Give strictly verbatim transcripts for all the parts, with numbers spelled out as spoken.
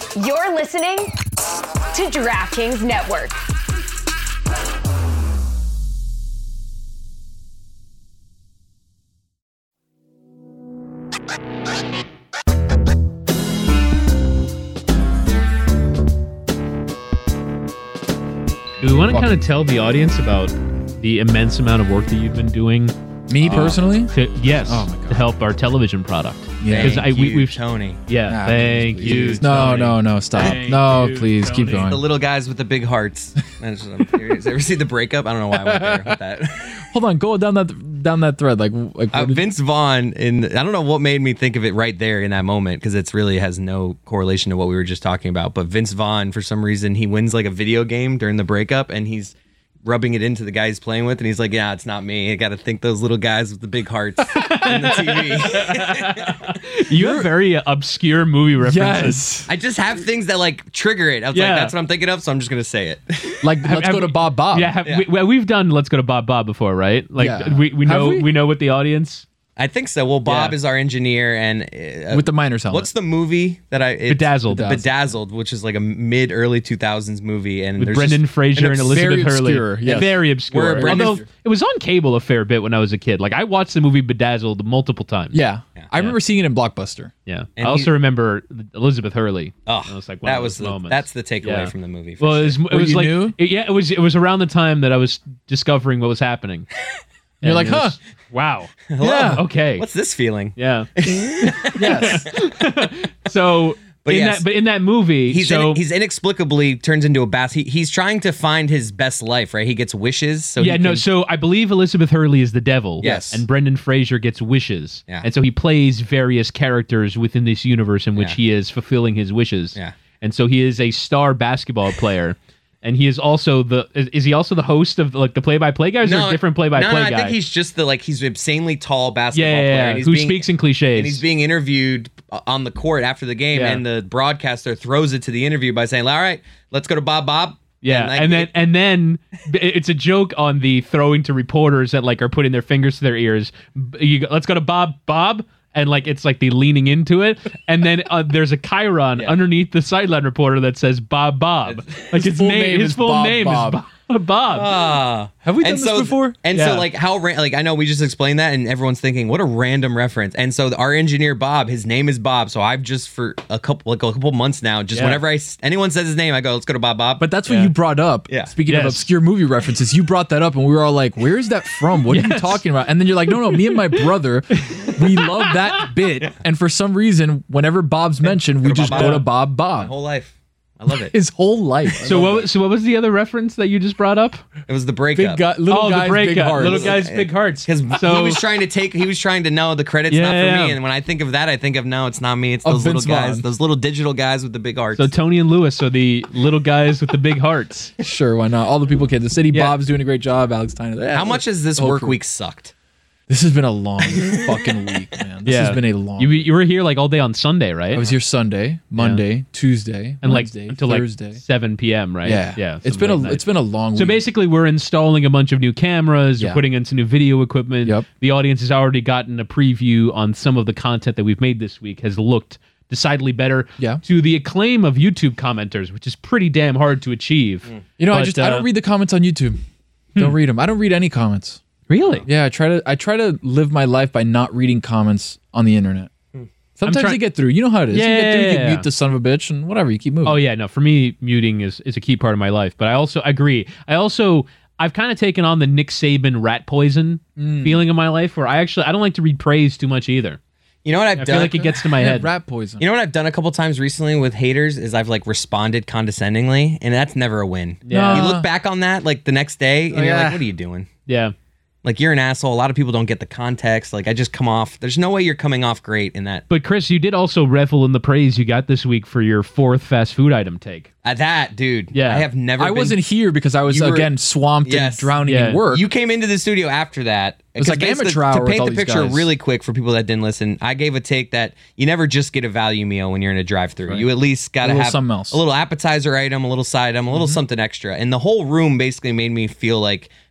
You're listening to DraftKings Network. Do we want to kind of tell the audience about the immense amount of work that you've been doing? Me personally? To, yes, Oh my God. to help our television product. Yeah. Because Thank I we, you, we've Tony. yeah. Nah, thank please, you. please. No, Tony. no, no, stop. Thank no, you, please, keep Tony. going. The little guys with the big hearts. That's what I'm curious. Ever see The Breakup? I don't know why I went there with that. Hold on, go down that down that thread. Like, like Uh, what did- Vince Vaughn, in I don't know what made me think of it right there in that moment because it's really has no correlation to what we were just talking about. But Vince Vaughn, for some reason, he wins like a video game during the breakup, and he's rubbing it into the guy he's playing with, and he's like, "Yeah, it's not me. I got to think those little guys with the big hearts in the T V." You have very uh, obscure movie references. yes, I just have things that like trigger it. I was Yeah. like, "That's what I'm thinking of," so I'm just gonna say it. like Have- let's have go to we- Bob Bob. Yeah, have, Yeah. We, well, we've done Let's Go to Bob Bob before, right? Like Yeah. we, we Have know we? we know what the audience. I think so. Well, Bob Yeah. is our engineer, and uh, with the miners helmet. what's the movie that I it's Bedazzled. Bedazzled, which is like a mid early two thousands movie, and With there's Brendan just Fraser an and obs- Elizabeth very Hurley. obscure, yes. Very obscure. Where Brendan- Although it was on cable a fair bit when I was a kid. Like I watched the movie Bedazzled multiple times. Yeah. I remember seeing it in Blockbuster. Yeah. And I also he- remember Elizabeth Hurley. Oh, That was like one that of was those the, moments. that's the takeaway Yeah. from the movie. For Well, sure. it was, it Were was you like new? it- yeah, it was it was around the time that I was discovering what was happening. You're And like, it was- huh? Wow. Yeah. Okay. What's this feeling? Yeah. Yes. So, But in yes. that, but in that movie, He's so in, he's inexplicably turns into a bass. He, he's trying to find his best life, right? He gets wishes. So yeah, he no. can- So I believe Elizabeth Hurley is the devil. Yes. And Brendan Fraser gets wishes. Yeah. And so he plays various characters within this universe in which Yeah. he is fulfilling his wishes. Yeah. And so he is a star basketball player. And he is also the is, is he also the host of like the play-by-play guy? Or is there a different play-by-play no, no, guy? I think he's just the like he's an insanely tall basketball yeah, yeah, player. yeah, and he's who being- speaks in cliches. And he's being interviewed on the court after the game, Yeah. and the broadcaster throws it to the interview by saying, "All right, let's go to Bob Bob." Yeah, like, and then it- and then it's a joke on the throwing to reporters that like are putting their fingers to their ears. B- You go, let's go to Bob Bob, and like it's like the leaning into it, and then uh, there's a chyron Yeah. underneath the sideline reporter that says Bob Bob. Like his, full name, name his is full Bob name Bob. is Bob. Bob. Ah. Have we done and this so, before? And Yeah. so, like, how ra- like I know we just explained that, and everyone's thinking, "What a random reference." And so, our engineer Bob, his name is Bob. So I've just for a couple like a couple months now, just Yeah. whenever I s- anyone says his name, I go, "Let's go to Bob Bob." But that's what Yeah. you brought up. Yeah. Speaking of Yes. obscure movie references, you brought that up, and we were all like, "Where is that from? What are you Yes. talking about?" And then you're like, "No, no, me and my brother, we love that bit." And for some reason, whenever Bob's mentioned, we to just Bob go Bob. to Bob my Bob. whole life, I love it. His whole life. so what? was- So what was the other reference that you just brought up? It was the Big breakup. guy, little oh, guys, the big breakup. hearts. Little guys, big hearts. Because So he was trying to take, he was trying to know the credit's Yeah, not for yeah, me. yeah. And when I think of that, I think of no, it's not me. It's Of those little Vince guys, Vaughn. those little digital guys with the big hearts. so Tony and Lewis are the little guys with the big hearts. Sure, why not? All the people kid. The city Yeah. Bob's doing a great job. Alex Tyner. Yeah, How much has this the whole work crew. week sucked? This has been a long fucking week, man. This yeah, has been a long. You you were here like all day on Sunday, right? I was here Sunday, Monday, Tuesday, and like Wednesday, until Thursday. like seven p.m. right? yeah, yeah. It's some been a late night. it's been a long. So week. basically, we're installing a bunch of new cameras. We're Yeah. putting in some new video equipment. Yep. The audience has already gotten a preview on some of the content that we've made this week. Has looked decidedly better. Yeah. To the acclaim of YouTube commenters, which is pretty damn hard to achieve. You know, I But, just I uh, don't read the comments on YouTube. Don't read them. I don't read any comments. Really? Yeah, I try to I try to live my life by not reading comments on the internet. Sometimes try- you get through. You know how it is. Yeah, you get through, yeah, you yeah. mute the son of a bitch and whatever, you keep moving. Oh yeah, no. For me, muting is is a key part of my life. But I also agree. I also I've kind of taken on the Nick Saban rat poison Mm. feeling in my life, where I actually I don't like to read praise too much either. You know what I've I done? feel like it gets to my Yeah, head. rat poison. You know what I've done a couple times recently with haters is I've like responded condescendingly, and that's never a win. Yeah. You look back on that like the next day, and Oh, you're yeah. like, "What are you doing? Yeah. Like you're an asshole." A lot of people don't get the context. Like I just come off. There's no way you're coming off great in that. But Chris, you did also revel in the praise you got this week for your fourth fast food item take. At that, dude. Yeah. I have never. I been, wasn't here because I was You were- again swamped Yes. and drowning Yeah. in work. You came into the studio after that. was 'Cause like basically, amateur hour To with paint all the these picture guys. really quick for people that didn't listen, I gave a take that you never just get a value meal when you're in a drive-through. You at least got to little have something else. a little appetizer item, a little side item, a little something extra. And the whole room basically made me feel like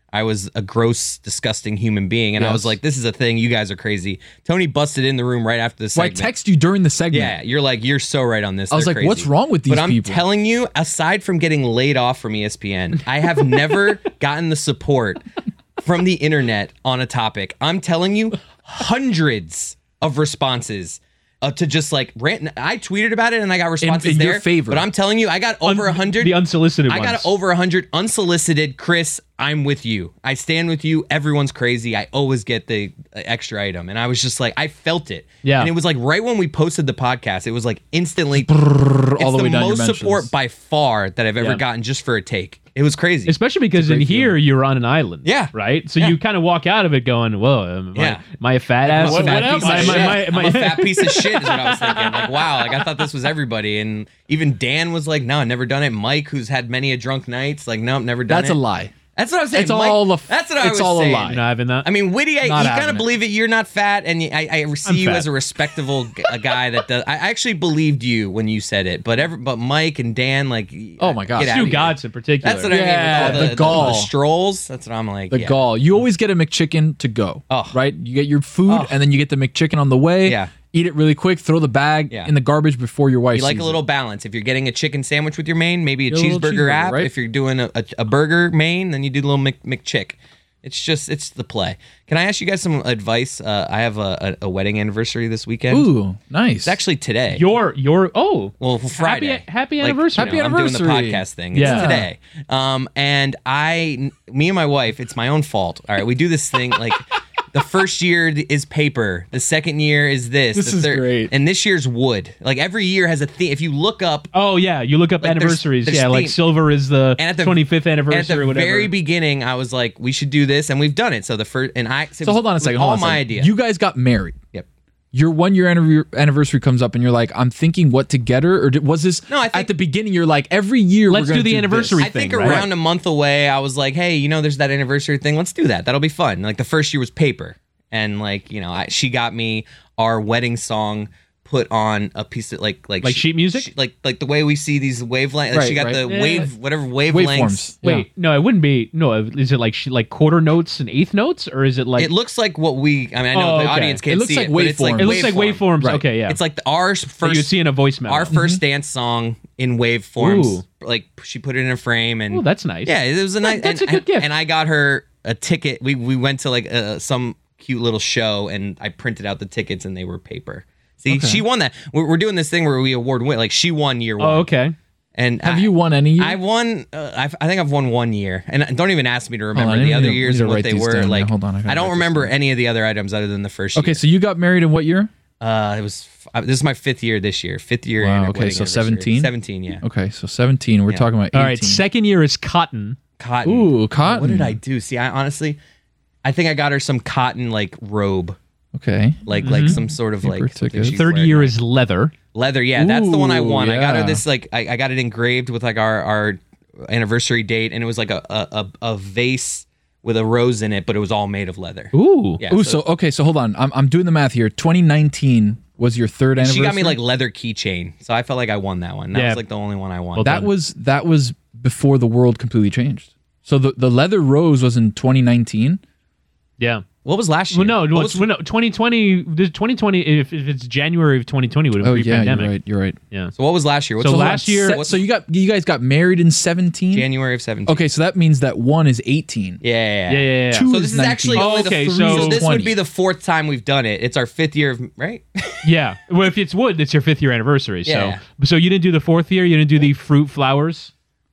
I was a gross, disgusting human being. And I Yes. was like, this is a thing. You guys are crazy. Tony busted in the room right after the So I segment. text you during the segment. Yeah, you're like, you're so right on this. I was They're like, crazy. what's wrong with these But I'm people? telling you, aside from getting laid off from E S P N, I have never gotten the support from the internet on a topic. I'm telling you, hundreds of responses uh, to just like rant. I tweeted about it and I got responses in there. your favor. But I'm telling you, I got over a hundred. The unsolicited I ones. got over a hundred unsolicited. Chris, I'm with you. I stand with you. Everyone's crazy. I always get the uh, extra item, and I was just like, I felt it. Yeah. And it was like right when we posted the podcast, it was like instantly. all it's the the, way down your most mentions. support by far that I've ever Yeah. gotten just for a take. It was crazy. Especially because in great here you're on an island. Yeah. Right? So Yeah. you kind of walk out of it going, whoa, am I, Yeah. am I a fat ass? I'm a fat Am piece of I- shit. am I- am I- I'm a fat piece of shit is what I was thinking. Like, wow, like I thought this was everybody. And even Dan was like, no, never done it. Mike, who's had many a drunk nights, like, nope, never done That's it. a lie. That's what I was saying. It's Mike, all a f- that's what I it's was all a saying. lie. You're not having that? I mean, Witty, I, Not you having kind of it. believe it. You're not fat, and I, I see I'm you fat. as a respectable g- a guy that does. I actually believed you when you said it, but every, but Mike and Dan, like, Oh my gosh. get Stu outta here. Gatz in particular. That's what I mean. Yeah, With all the the, gall. the strolls. That's what I'm like. The yeah. gall. You always get a McChicken to go. Oh. Right? You get your food Oh. and then you get the McChicken on the way. Yeah. Eat it really quick, throw the bag Yeah. in the garbage before your wife You like sees a it. little balance. If you're getting a chicken sandwich with your main, maybe a Yeah, a little cheeseburger cheeseburger, wrap. right? If you're doing a, a, a burger main, then you do the little Mc, McChick. It's just, it's the play. Can I ask you guys some advice? Uh, I have a, a, a wedding anniversary this weekend. Ooh, nice. It's actually today. Your, your, oh. Well, Friday. Happy, happy Like, anniversary. Happy you know, I'm doing anniversary. the podcast thing. It's Yeah. today. Um, and I, me and my wife, it's my own fault. All right, we do this thing like the first year is paper, the second year is this. This the is third, great. And this year's wood. Like every year has a theme. If you look up, Oh, yeah. You look up Like, there's- anniversaries. there's yeah, like theme- silver is the, And at the- twenty-fifth and anniversary at the or whatever. very beginning, I was like, we should do this, and we've done it. So the first, and I. So hold on a second. All Hold on a my second. idea. You guys got married. Yep. Your one year anniver- anniversary comes up and you're like, I'm thinking what to get her? Or did, was this No, I think- at the beginning? You're like, every year Let's we're gonna do the this. anniversary I think thing, right? around a month away, I was like, hey, you know, there's that anniversary thing. Let's do that. That'll be fun. Like the first year was paper. And like, you know, I, she got me our wedding song put on a piece of like like Like she- sheet music? she- like like the way we see these wavelengths. Like Right, she got right. the Yeah. wave whatever wavelengths. Waveforms. Wait, Yeah. no, it wouldn't be. No, is it like she, like quarter notes and eighth notes, or is it like It looks like what we. I mean, I know Oh, the okay. audience can't It looks see like it, but it's like waveforms. it looks like waveform. waveforms? Right. Okay, yeah. It's like the, our that first you see in a voice memo. our first dance song in waveforms. Ooh. Like she put it in a frame and Oh, that's nice. yeah, it was a nice. that's and, a good and- gift. And I got her a ticket. We we went to like uh, some cute little show, and I printed out the tickets, and they were paper. See, Okay. she won that. We're, we're doing this thing where we award win. Like she won year one. Oh, okay. And Have I, you won any year? I won. Uh, I've, I think I've won one year, and don't even ask me to remember on, I the need other to- years need to and what write they these were. down. Yeah, Like, hold on, I gotta I don't write this remember down. any of the other items other than the first. Okay, year. so you got married in what year? uh, it was. f- uh, This is my fifth year this year. Fifth year. Wow, anni- okay, wedding so anniversary. seventeen? Seventeen, yeah. Okay, so seventeen. We're Yeah. talking about eighteen. All right. Second year is cotton. Cotton. Ooh, cotton. What did I do? See, I honestly, I think I got her some cotton like robe, Okay. like like some sort of Paper like something tickets. she's Third wearing. year is leather. leather. Yeah, that's the one I Ooh, won. I got her yeah. this like I, I got it engraved with like our our anniversary date, and it was like a a, a a vase with a rose in it, but it was all made of leather. Ooh. Yeah, Ooh, so okay, so hold on. I'm I'm doing the math here. twenty nineteen was your third She anniversary. got me like leather keychain, so I felt like I won that one. That Yeah. was like the only one I won. Well that done. was that was before the world completely changed. So the the leather rose was in twenty nineteen. Yeah. what was last year? Well, no, What well, was- it's- well, no, twenty twenty. This twenty twenty. If, if it's January of twenty twenty, would have Oh been yeah, you're pre-pandemic. right. You're right. Yeah. so what was last year? What's So the last one- year- Se- what's so you got you guys got married in seventeen. January of seventeen. Okay, so that means that one is eighteen. Yeah, yeah, Yeah, yeah, yeah. Two So is this is nineteen. actually Oh, only okay, the so- so this twenty. would be the fourth time we've done it. It's our fifth year of right. Yeah. Well, if it's wood, it's your fifth year anniversary. Yeah. So, so you didn't do the fourth year. You didn't do the fruit flowers.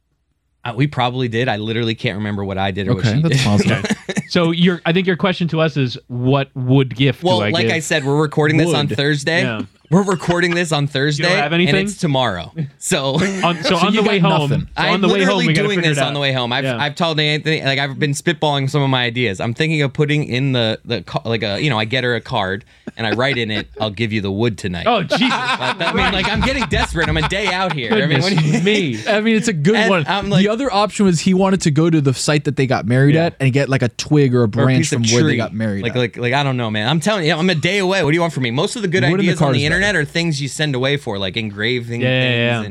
Uh, we probably did. I literally can't remember what I did or what Okay, she that's did. positive. So your, I think your question to us is, what wood gift Well, do I like give? I said, we're recording this on Wood. Thursday. Yeah. We're recording this on Thursday, have anything? and it's tomorrow. So on, so, on you the way got home. nothing. So on I'm the way home, literally we gotta doing figure this it on out. the way home. I've Yeah. I've told Anthony, like I've been spitballing some of my ideas. I'm thinking of putting in the the ca- like a you know I get her a card and I write in it, I'll give you the wood tonight. Oh Jesus! But, I mean, like I'm getting desperate. I'm a day out here. I mean, Goodness what do you- me. I mean, it's a good And one. I'm like- the other option was he wanted to go to the site that they got married Yeah. at and get like a twig or a or a branch piece from of where tree. they got married. Like, at. like, like, I don't know, man. I'm telling you, I'm a day away. What do you want from me? Most of the good Wood in the ideas car on is the better. internet are things you send away for, like engraving Yeah, yeah, things yeah. and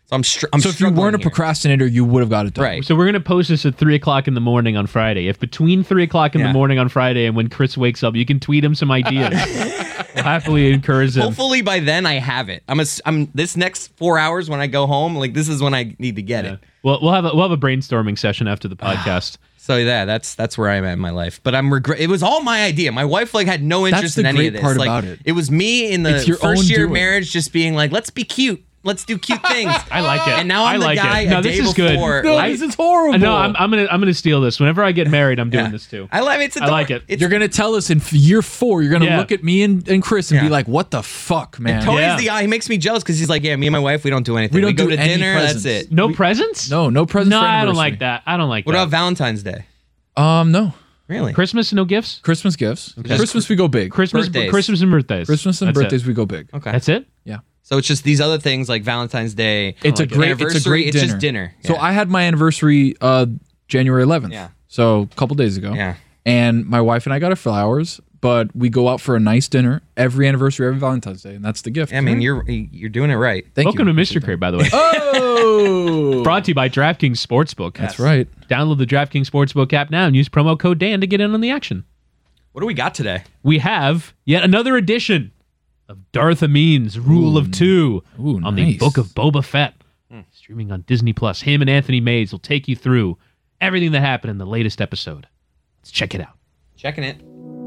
So I'm, str- I'm So if you weren't a here. procrastinator, you would have got it done. Right. So we're gonna post this at three o'clock in the morning on Friday. If between three o'clock in Yeah. the morning on Friday and when Chris wakes up, you can tweet him some ideas. We'll happily encourage him. Hopefully by then I have it. I'm a, I'm this next four hours when I go home. Like this is when I need to get Yeah. it. Well, we'll have a, we'll have a brainstorming session after the podcast. So yeah, that's that's where I'm at in my life. But I'm regret. It was all my idea. My wife like had no interest the in any great of this. part like, about it. It was me in the It's your first own year of doing. marriage, just being like, let's be cute. Let's do cute things. I like it. And now I'm I the like guy it. a No, day this is good. before. No, like, this is horrible. No, I'm, I'm gonna I'm gonna steal this. Whenever I get married, I'm doing yeah. this too. I love it. It's I like adorable. it. It's, You're gonna tell us in f- year four. You're gonna Yeah. look at me and, and Chris and Yeah. be like, "What the fuck, man?" Tony's Yeah. the guy. He makes me jealous because he's like, yeah, me and my wife, we don't do anything. We don't go do to any dinner. presents. That's it. No presents? No, no presents. No, for I don't anniversary. like that. I don't like What that. about Valentine's Day? Um, no. Really? Christmas? No gifts. Christmas gifts. Christmas we go big. Christmas, Birthdays. Christmas and birthdays. Christmas and That's it. birthdays we go big. Okay. That's it. Yeah. So it's just these other things like Valentine's Day. It's a like it. great. It's a Anniversary, great it's dinner. just dinner. So Yeah. I had my anniversary uh January eleventh. Yeah. So a couple days ago. Yeah. And my wife and I got her flowers, but we go out for a nice dinner every anniversary, every Valentine's Day, and that's the gift. I mean, you're you're doing it right. Thank Welcome you. to Mystery Crate, by the way. Oh, Brought to you by DraftKings Sportsbook. that's right. Download the DraftKings Sportsbook app now and use promo code Dan to get in on the action. What do we got today? We have yet another edition of Darth Amin's Rule of Two Ooh, on the nice. Book of Boba Fett, streaming on Disney Plus. Him and Anthony Mays will take you through everything that happened in the latest episode. Let's check it out. Checking it.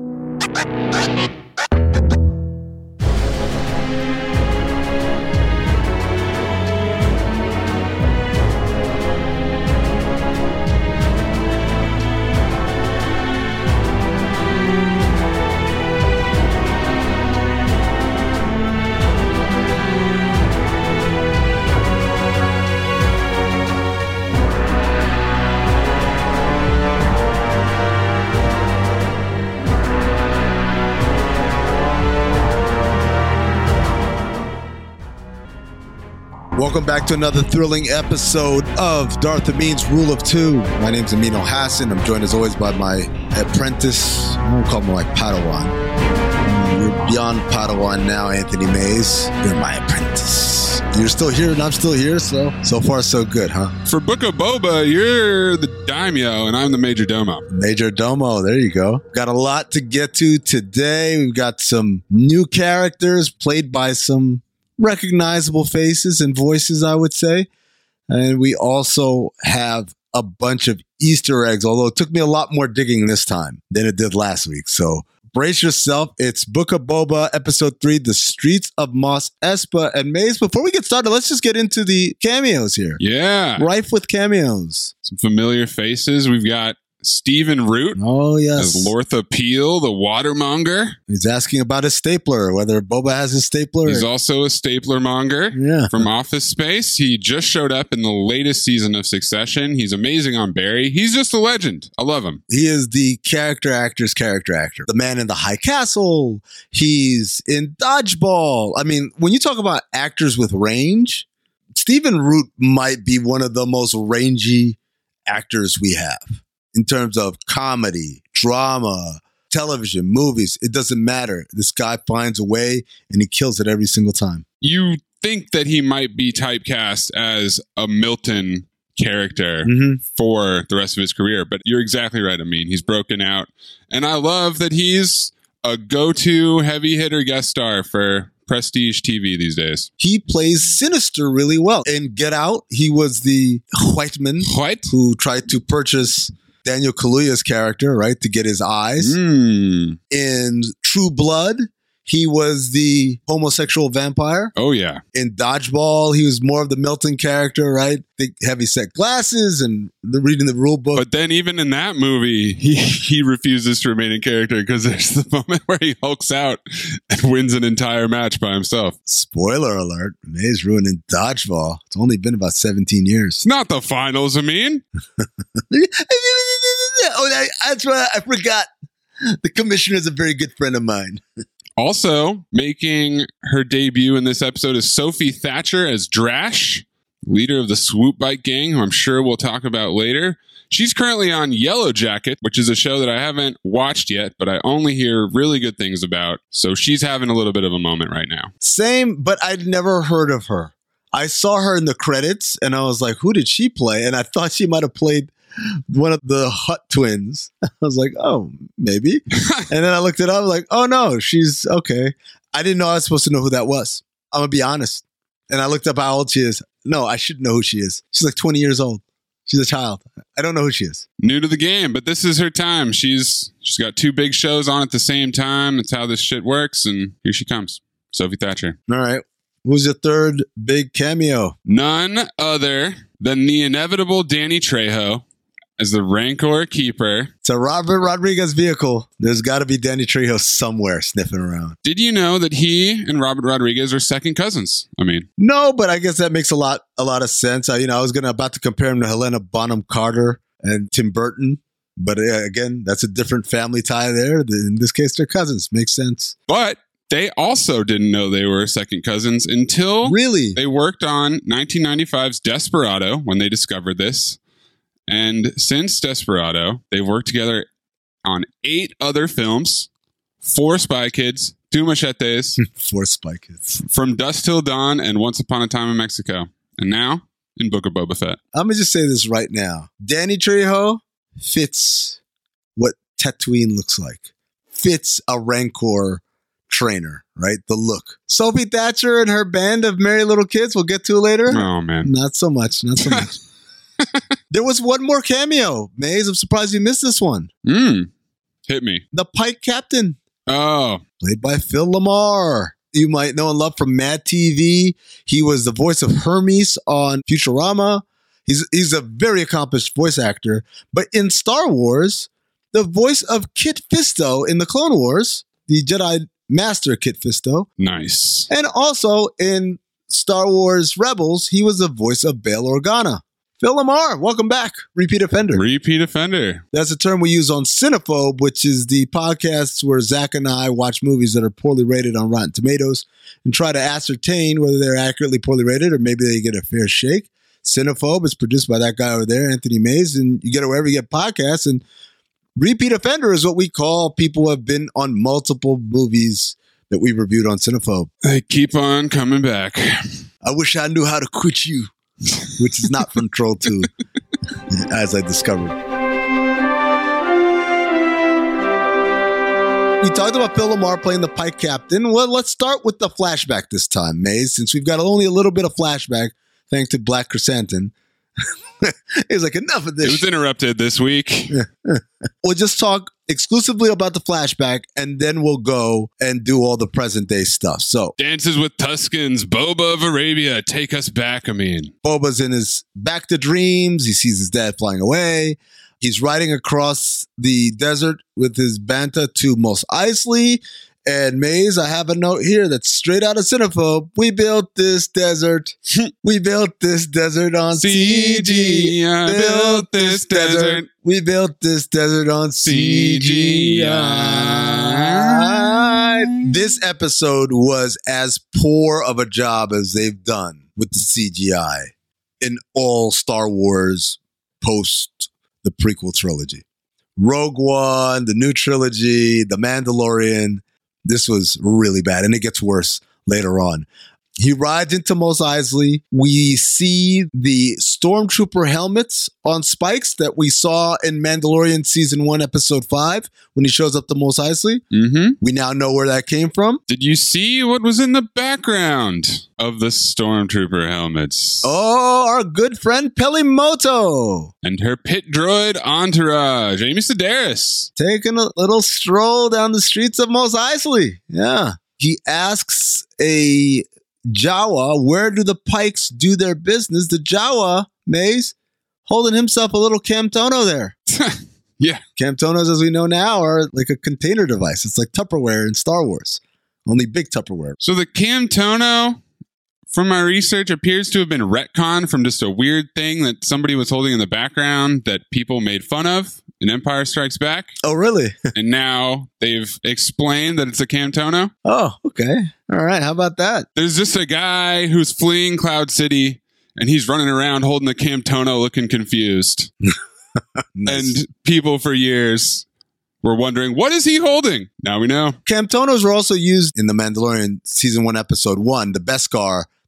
Welcome back to another thrilling episode of Darth Amin's Rule of Two. My name's Amin Al-Hassan. I'm joined as always by my apprentice. I won't call him my Padawan. You're beyond Padawan now, Anthony Mays. You're my apprentice. You're still here and I'm still here, so so far so good, huh? For Book of Boba, you're the daimyo and I'm the major domo. Major Domo, there you go. Got a lot to get to today. We've got some new characters played by some recognizable faces and voices, I would say. And we also have a bunch of Easter eggs, although it took me a lot more digging this time than it did last week. So brace yourself. It's Book of Boba, episode three, The Streets of Mos Espa. And Maze, before we get started, let's just get into the cameos here. Yeah. Rife with cameos. Some familiar faces. We've got Stephen Root Oh, yes. as Lortha Peel, the watermonger. He's asking about his stapler, whether Boba has his stapler. He's or- also a stapler monger Yeah. from Office Space. He just showed up in the latest season of Succession. He's amazing on Barry. He's just a legend. I love him. He is the character actor's character actor. The man in the high castle. He's in Dodgeball. I mean, when you talk about actors with range, Stephen Root might be one of the most rangy actors we have in terms of comedy, drama, television, movies. It doesn't matter. This guy finds a way and he kills it every single time. You think that he might be typecast as a Milton character Mm-hmm. for the rest of his career, but you're exactly right. I mean, he's broken out, and I love that he's a go-to heavy hitter guest star for prestige T V these days. He plays Sinister really well. In Get Out, he was the white man What? who tried to purchase Daniel Kaluuya's character, right, to get his eyes. Mm. In True Blood, he was the homosexual vampire. Oh yeah. In Dodgeball, he was more of the Milton character, right? Big heavy set glasses and the, reading the rule book. But then even in that movie, he, he refuses to remain in character because there's the moment where he hulks out and wins an entire match by himself. Spoiler alert, May's ruining Dodgeball. It's only been about seventeen years. It's not the finals, I mean. Oh, that- that's right. I forgot. The commissioner is a very good friend of mine. Also, making her debut in this episode is Sophie Thatcher as Drash, leader of the Swoop Bike Gang, who I'm sure we'll talk about later. She's currently on Yellow Jacket, which is a show that I haven't watched yet, but I only hear really good things about. So she's having a little bit of a moment right now. Same, but I'd never heard of her. I saw her in the credits and I was like, who did she play? And I thought she might have played one of the Hutt twins. I was like, oh, maybe. And then I looked it up, like, oh no, she's okay. I didn't know I was supposed to know who that was. I'm gonna be honest. And I looked up how old she is. No, I should know who she is. She's like twenty years old. She's a child. I don't know who she is. New to the game, but this is her time. She's she's got two big shows on at the same time. It's how this shit works, and here she comes. Sophie Thatcher. All right. Who's your third big cameo? None other than the inevitable Danny Trejo as the Rancor Keeper. It's a Robert Rodriguez vehicle. There's got to be Danny Trejo somewhere sniffing around. Did you know that he and Robert Rodriguez are second cousins? I mean, no, but I guess that makes a lot a lot of sense. I, you know, I was gonna about to compare him to Helena Bonham Carter and Tim Burton, but uh, again, that's a different family tie there. In this case, they're cousins. Makes sense. But they also didn't know they were second cousins until really they worked on nineteen ninety-five's Desperado when they discovered this. And since Desperado, they've worked together on eight other films, four Spy Kids, two Machetes, four Spy Kids, From Dusk Till Dawn, and Once Upon a Time in Mexico. And now in Book of Boba Fett. I'm going to just say this right now. Danny Trejo fits what Tatooine looks like. Fits a Rancor trainer, right? The look. Sophie Thatcher and her band of merry little kids, we'll get to later. Oh, man. Not so much. Not so much. There was one more cameo, Maze. I'm surprised you missed this one. Mm. Hit me. The Pike Captain. Oh. Played by Phil Lamar. You might know and love from Mad T V. He was the voice of Hermes on Futurama. He's, he's a very accomplished voice actor. But in Star Wars, the voice of Kit Fisto in the Clone Wars, the Jedi Master Kit Fisto. Nice. And also in Star Wars Rebels, he was the voice of Bail Organa. Phil Lamar, welcome back. Repeat offender. Repeat offender. That's a term we use on Cinephobe, which is the podcast where Zach and I watch movies that are poorly rated on Rotten Tomatoes and try to ascertain whether they're accurately poorly rated or maybe they get a fair shake. Cinephobe is produced by that guy over there, Anthony Mays, and you get it wherever you get podcasts. And repeat offender is what we call people who have been on multiple movies that we reviewed on Cinephobe. They keep on coming back. I wish I knew how to quit you. Which is not from Troll two, as I discovered. We talked about Phil Lamar playing the Pike Captain. Well, let's start with the flashback this time, Maze, since we've got only a little bit of flashback, thanks to Black Chrysanthemum. It was like, enough of this. It was interrupted this week. We'll just talk exclusively about the flashback, and then we'll go and do all the present day stuff. So, Dances with Tuscans, Boba of Arabia, take us back, I mean. Boba's in his back to dreams. He sees his dad flying away. He's riding across the desert with his Banta to Mos Eisley. And Maze, I have a note here that's straight out of Cinephobe. We built this desert. We built this desert on C G. I built this desert. We built this desert on C G I. This episode was as poor of a job as they've done with the C G I in all Star Wars post the prequel trilogy. Rogue One, the new trilogy, The Mandalorian. This was really bad, and it gets worse later on. He rides into Mos Eisley. We see the Stormtrooper helmets on spikes that we saw in Mandalorian Season one, Episode five, when he shows up to Mos Eisley. Mm-hmm. We now know where that came from. Did you see what was in the background of the Stormtrooper helmets? Oh, our good friend Pelimoto. And her pit droid entourage, Amy Sedaris. Taking a little stroll down the streets of Mos Eisley. Yeah. He asks a Jawa, where do the Pikes do their business? The Jawa, Maze, holding himself a little Camtono there. Yeah. Camtonos, as we know now, are like a container device. It's like Tupperware in Star Wars, only big Tupperware. So the Camtono, from my research, appears to have been retconned from just a weird thing that somebody was holding in the background that people made fun of in Empire Strikes Back. Oh, really? And now they've explained that it's a Camtono. Oh, okay. All right. How about that? There's just a guy who's fleeing Cloud City, and he's running around holding the Camtono looking confused. Nice. And people for years were wondering, what is he holding? Now we know. Camtonos were also used in The Mandalorian Season one, Episode one, the Beskar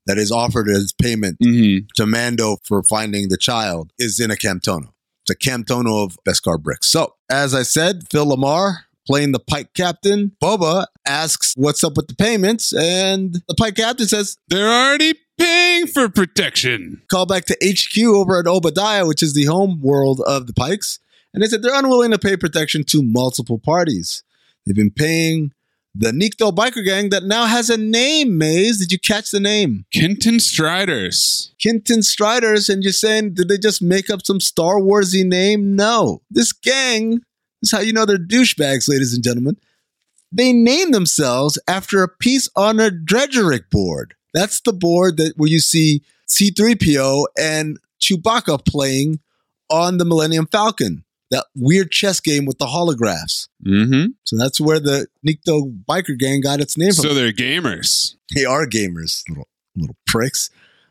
that is offered as payment Mm-hmm. to Mando for finding the child is in a Camtono. It's a Camtono of Beskar bricks. So, as I said, Phil Lamar playing the Pike Captain. Boba asks what's up with the payments, and the Pike Captain says, They're already paying for protection. call back to H Q over at Obadiah, which is the home world of the Pikes. And they said they're unwilling to pay protection to multiple parties. They've been paying the Nikto biker gang that now has a name, Maze. Did you catch the name? Kenton Striders. Kenton Striders. And you're saying, did they just make up some Star Warsy name? No. This gang, this is how you know they're douchebags, ladies and gentlemen. They named themselves after a piece on a Dredgeric board. That's the board that where you see C three P O and Chewbacca playing on the Millennium Falcon. That weird chess game with the holographs. Mm-hmm. So that's where the Nikto biker gang got its name from. So they're gamers. They are gamers, little little pricks.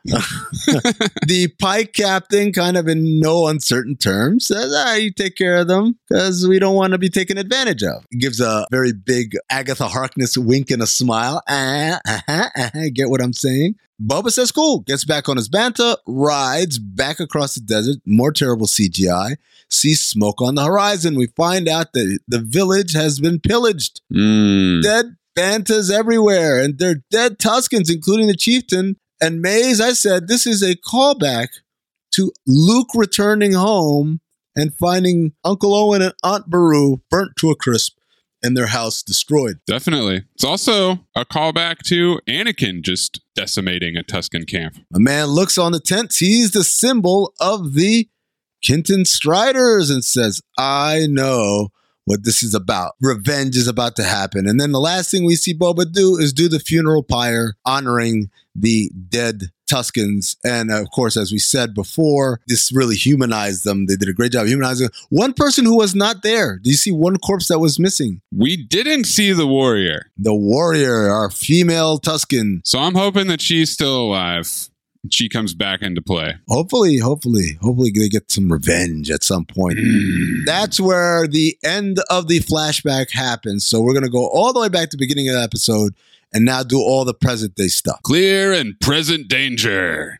The Pike Captain, kind of in no uncertain terms, says, ah, you take care of them because we don't want to be taken advantage of. He gives a very big Agatha Harkness wink and a smile. Ah, uh-huh, uh-huh, get what I'm saying? Boba says, cool, gets back on his Banta, rides back across the desert, more terrible C G I, sees smoke on the horizon. We find out that the village has been pillaged. Mm. Dead Bantas everywhere, and they're dead Tuskens, including the chieftain. And Maze, I said, this is a callback to Luke returning home and finding Uncle Owen and Aunt Beru burnt to a crisp and their house destroyed. Definitely. It's also a callback to Anakin just decimating a Tusken camp. A man looks on the tent, sees the symbol of the Kenton Striders and says, I know what this is about. Revenge is about to happen. And then the last thing we see Boba do is do the funeral pyre honoring the dead Tuskens. And of course, as we said before, this really humanized them. They did a great job humanizing them. One person who was not there. Do you see one corpse that was missing? We didn't see the warrior. The warrior, our female Tusken. So I'm hoping that she's still alive. She comes back into play. Hopefully, hopefully, hopefully they get some revenge at some point. Mm. That's where the end of the flashback happens. So we're going to go all the way back to the beginning of the episode and now do all the present day stuff. Clear and present danger.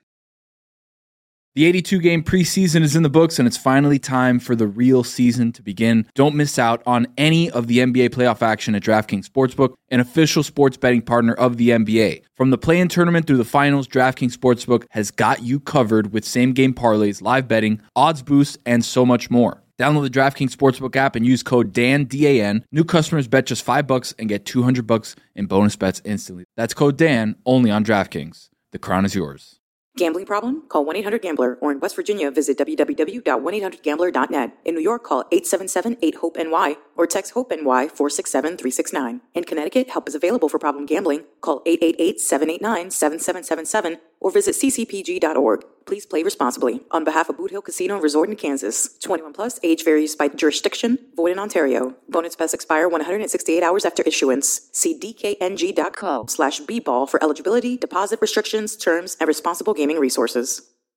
The eighty-two game preseason is in the books, and it's finally time for the real season to begin. Don't miss out on any of the N B A playoff action at DraftKings Sportsbook, an official sports betting partner of the N B A. From the play-in tournament through the finals, DraftKings Sportsbook has got you covered with same-game parlays, live betting, odds boosts, and so much more. Download the DraftKings Sportsbook app and use code D A N, D A N. New customers bet just five bucks and get two hundred bucks in bonus bets instantly. That's code D A N only on DraftKings. The crown is yours. Gambling problem? Call one eight hundred gambler, or in West Virginia, visit w w w dot one eight hundred gambler dot net. In New York, call eight seven seven, eight, hope N Y or text HOPE-NY four six seven, three six nine. In Connecticut, help is available for problem gambling. Call eight eight eight, seven eight nine, seven seven seven seven or visit c c p g dot org. Please play responsibly. On behalf of Boot Hill Casino Resort in Kansas, twenty-one plus, age varies by jurisdiction, void in Ontario. Bonus bets expire one hundred sixty-eight hours after issuance. See d k n g dot co slash b ball for eligibility, deposit restrictions, terms, and responsible gaming resources.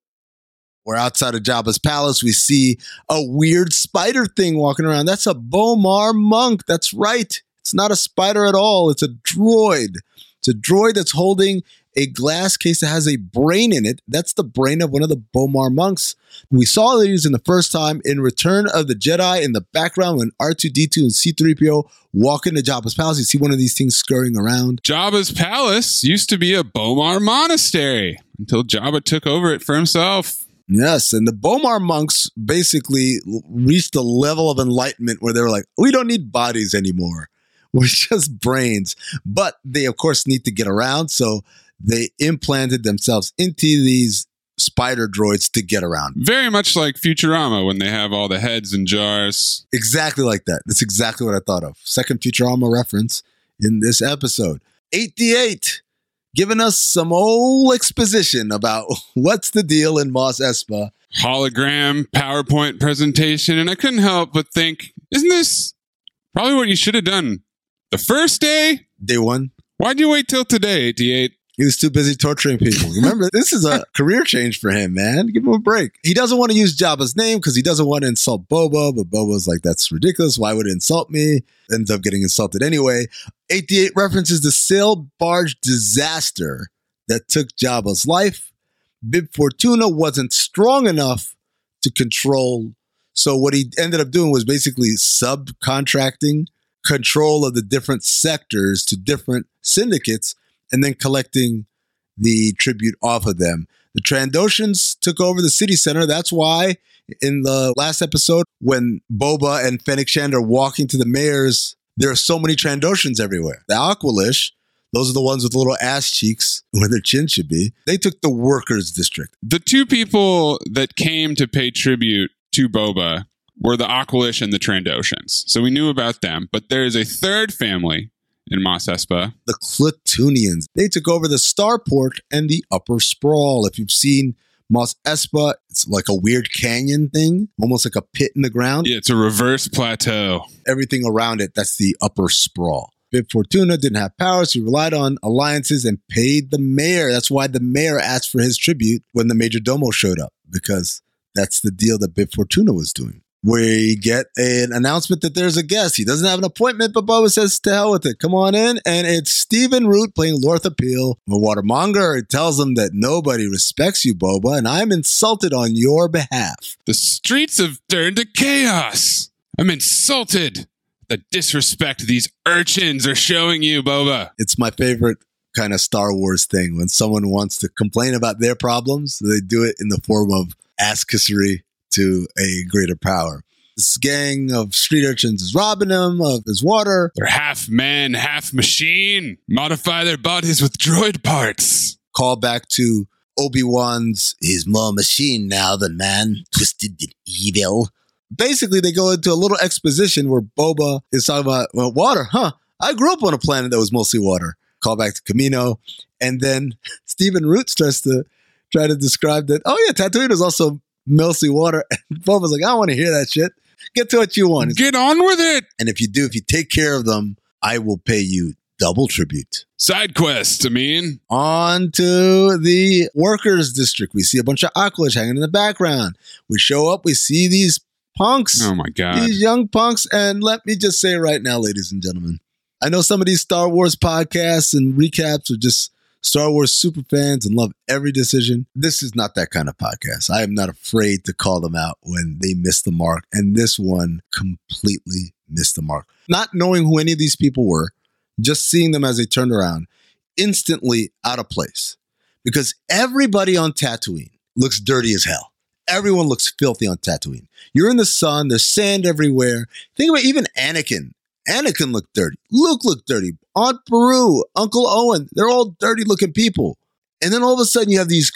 We're outside of Jabba's palace. We see a weird spider thing walking around. That's a Bomar monk. That's right. It's not a spider at all. It's a droid. It's a droid that's holding a glass case that has a brain in it. That's the brain of one of the Bomar monks. We saw these in the first time in Return of the Jedi in the background when R two D two and C three P O walk into Jabba's palace. You see one of these things scurrying around. Jabba's palace used to be a Bomar monastery until Jabba took over it for himself. Yes, and the Bomar monks basically reached a level of enlightenment where they were like, we don't need bodies anymore. We're just brains. But they, of course, need to get around, so they implanted themselves into these spider droids to get around. Very much like Futurama when they have all the heads in jars. Exactly like that. That's exactly what I thought of. Second Futurama reference in this episode. eight D eight. Giving us some old exposition about what's the deal in Mos Espa. Hologram PowerPoint presentation, and I couldn't help but think, isn't this probably what you should have done the first day? Day one. Why'd you wait till today, eighty-eight? He was too busy torturing people. Remember, this is a career change for him, man. Give him a break. He doesn't want to use Jabba's name because he doesn't want to insult Boba, but Boba's like, that's ridiculous. Why would it insult me? Ends up getting insulted anyway. eighty-eight references the sail barge disaster that took Jabba's life. Bib Fortuna wasn't strong enough to control. So what he ended up doing was basically subcontracting control of the different sectors to different syndicates and then collecting the tribute off of them. The Trandoshans took over the city center. That's why in the last episode, when Boba and Fennec Shand are walking to the mayor's, there are so many Trandoshans everywhere. The Aqualish, those are the ones with little ass cheeks where their chin should be. They took the workers' district. The two people that came to pay tribute to Boba were the Aqualish and the Trandoshans. So we knew about them. But there is a third family in Mos Espa. The Klatooinians. They took over the starport and the upper sprawl. If you've seen Mos Espa, it's like a weird canyon thing, almost like a pit in the ground. Yeah, it's a reverse plateau. Everything around it, that's the upper sprawl. Bib Fortuna didn't have power, so he relied on alliances and paid the mayor. That's why the mayor asked for his tribute when the Major Domo showed up, because that's the deal that Bib Fortuna was doing. We get an announcement that there's a guest. He doesn't have an appointment, but Boba says, to hell with it. Come on in. And it's Stephen Root playing Lortha Peel, a watermonger. It tells him that nobody respects you, Boba, and I'm insulted on your behalf. The streets have turned to chaos. I'm insulted. The disrespect these urchins are showing you, Boba. It's my favorite kind of Star Wars thing. When someone wants to complain about their problems, they do it in the form of ass-kissery to a greater power. This gang of street urchins is robbing him of his water. They're half man, half machine. Modify their bodies with droid parts. Call back to Obi-Wan's, he's more machine now than man, twisted and evil. Basically, they go into a little exposition where Boba is talking about, well, water, huh? I grew up on a planet that was mostly water. Call back to Camino. And then Stephen Root starts to try to describe that, oh yeah, Tatooine is also mostly water. And Boba's like, I don't want to hear that shit. Get to what you want. Get on with it. And if you do, if you take care of them, I will pay you double tribute. Side quests, I mean. On to the workers' district. We see a bunch of Aqualish hanging in the background. We show up, we see these punks. Oh my God. These young punks. And let me just say right now, ladies and gentlemen, I know some of these Star Wars podcasts and recaps are just Star Wars super fans and love every decision. This is not that kind of podcast. I am not afraid to call them out when they miss the mark. And this one completely missed the mark. Not knowing who any of these people were, just seeing them as they turned around, instantly out of place. Because everybody on Tatooine looks dirty as hell. Everyone looks filthy on Tatooine. You're in the sun. There's sand everywhere. Think about even Anakin. Anakin looked dirty. Luke looked dirty. Aunt Beru, Uncle Owen, they're all dirty looking people. And then all of a sudden you have these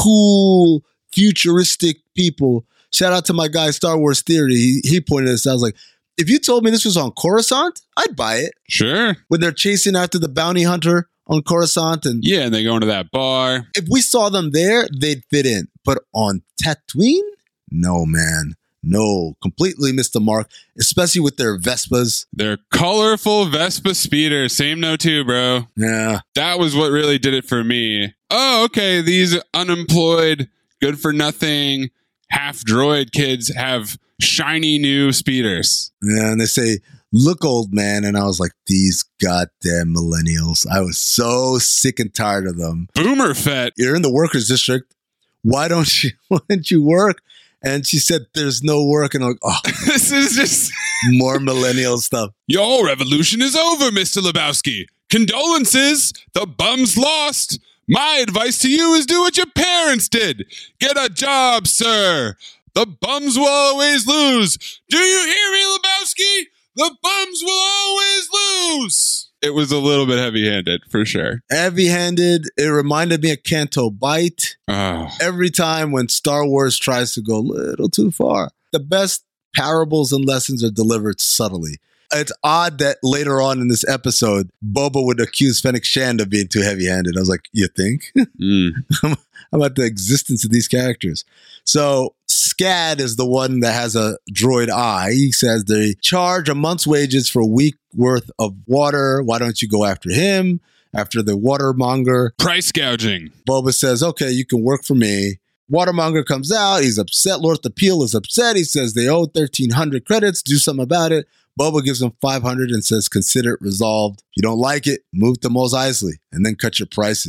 cool, futuristic people. Shout out to my guy, Star Wars Theory. He, he pointed this out. I was like, if you told me this was on Coruscant, I'd buy it. Sure. When they're chasing after the bounty hunter on Coruscant. And yeah, and they go into that bar. If we saw them there, they'd fit in. But on Tatooine? No, man. No, completely missed the mark, especially with their Vespas. Their colorful Vespa speeders. Same note too, bro. Yeah. That was what really did it for me. Oh, okay. These unemployed, good for nothing, half droid kids have shiny new speeders. Yeah, and they say, look, old man. And I was like, these goddamn millennials. I was so sick and tired of them. Boomer fett. You're in the workers district. Why don't you, why don't you work? And she said, there's no work. And I'm like, oh, this is just more millennial stuff. Your revolution is over, Mister Lebowski. Condolences. The bum's lost. My advice to you is do what your parents did. Get a job, sir. The bums will always lose. Do you hear me, Lebowski? The bums will always lose. It was a little bit heavy-handed, for sure. Heavy-handed. It reminded me of Canto Bight. Oh. Every time when Star Wars tries to go a little too far, the best parables and lessons are delivered subtly. It's odd that later on in this episode, Boba would accuse Fennec Shand of being too heavy-handed. I was like, you think? Mm. How about the existence of these characters? So Scad is the one that has a droid eye. He says they charge a month's wages for a week worth of water. Why don't you go after him? After the watermonger. Price gouging. Boba says, okay, you can work for me. Watermonger comes out. He's upset. Lortha Peel is upset. He says they owe thirteen hundred credits. Do something about it. Boba gives him five hundred and says, consider it resolved. If you don't like it, move to Mos Eisley and then cut your prices.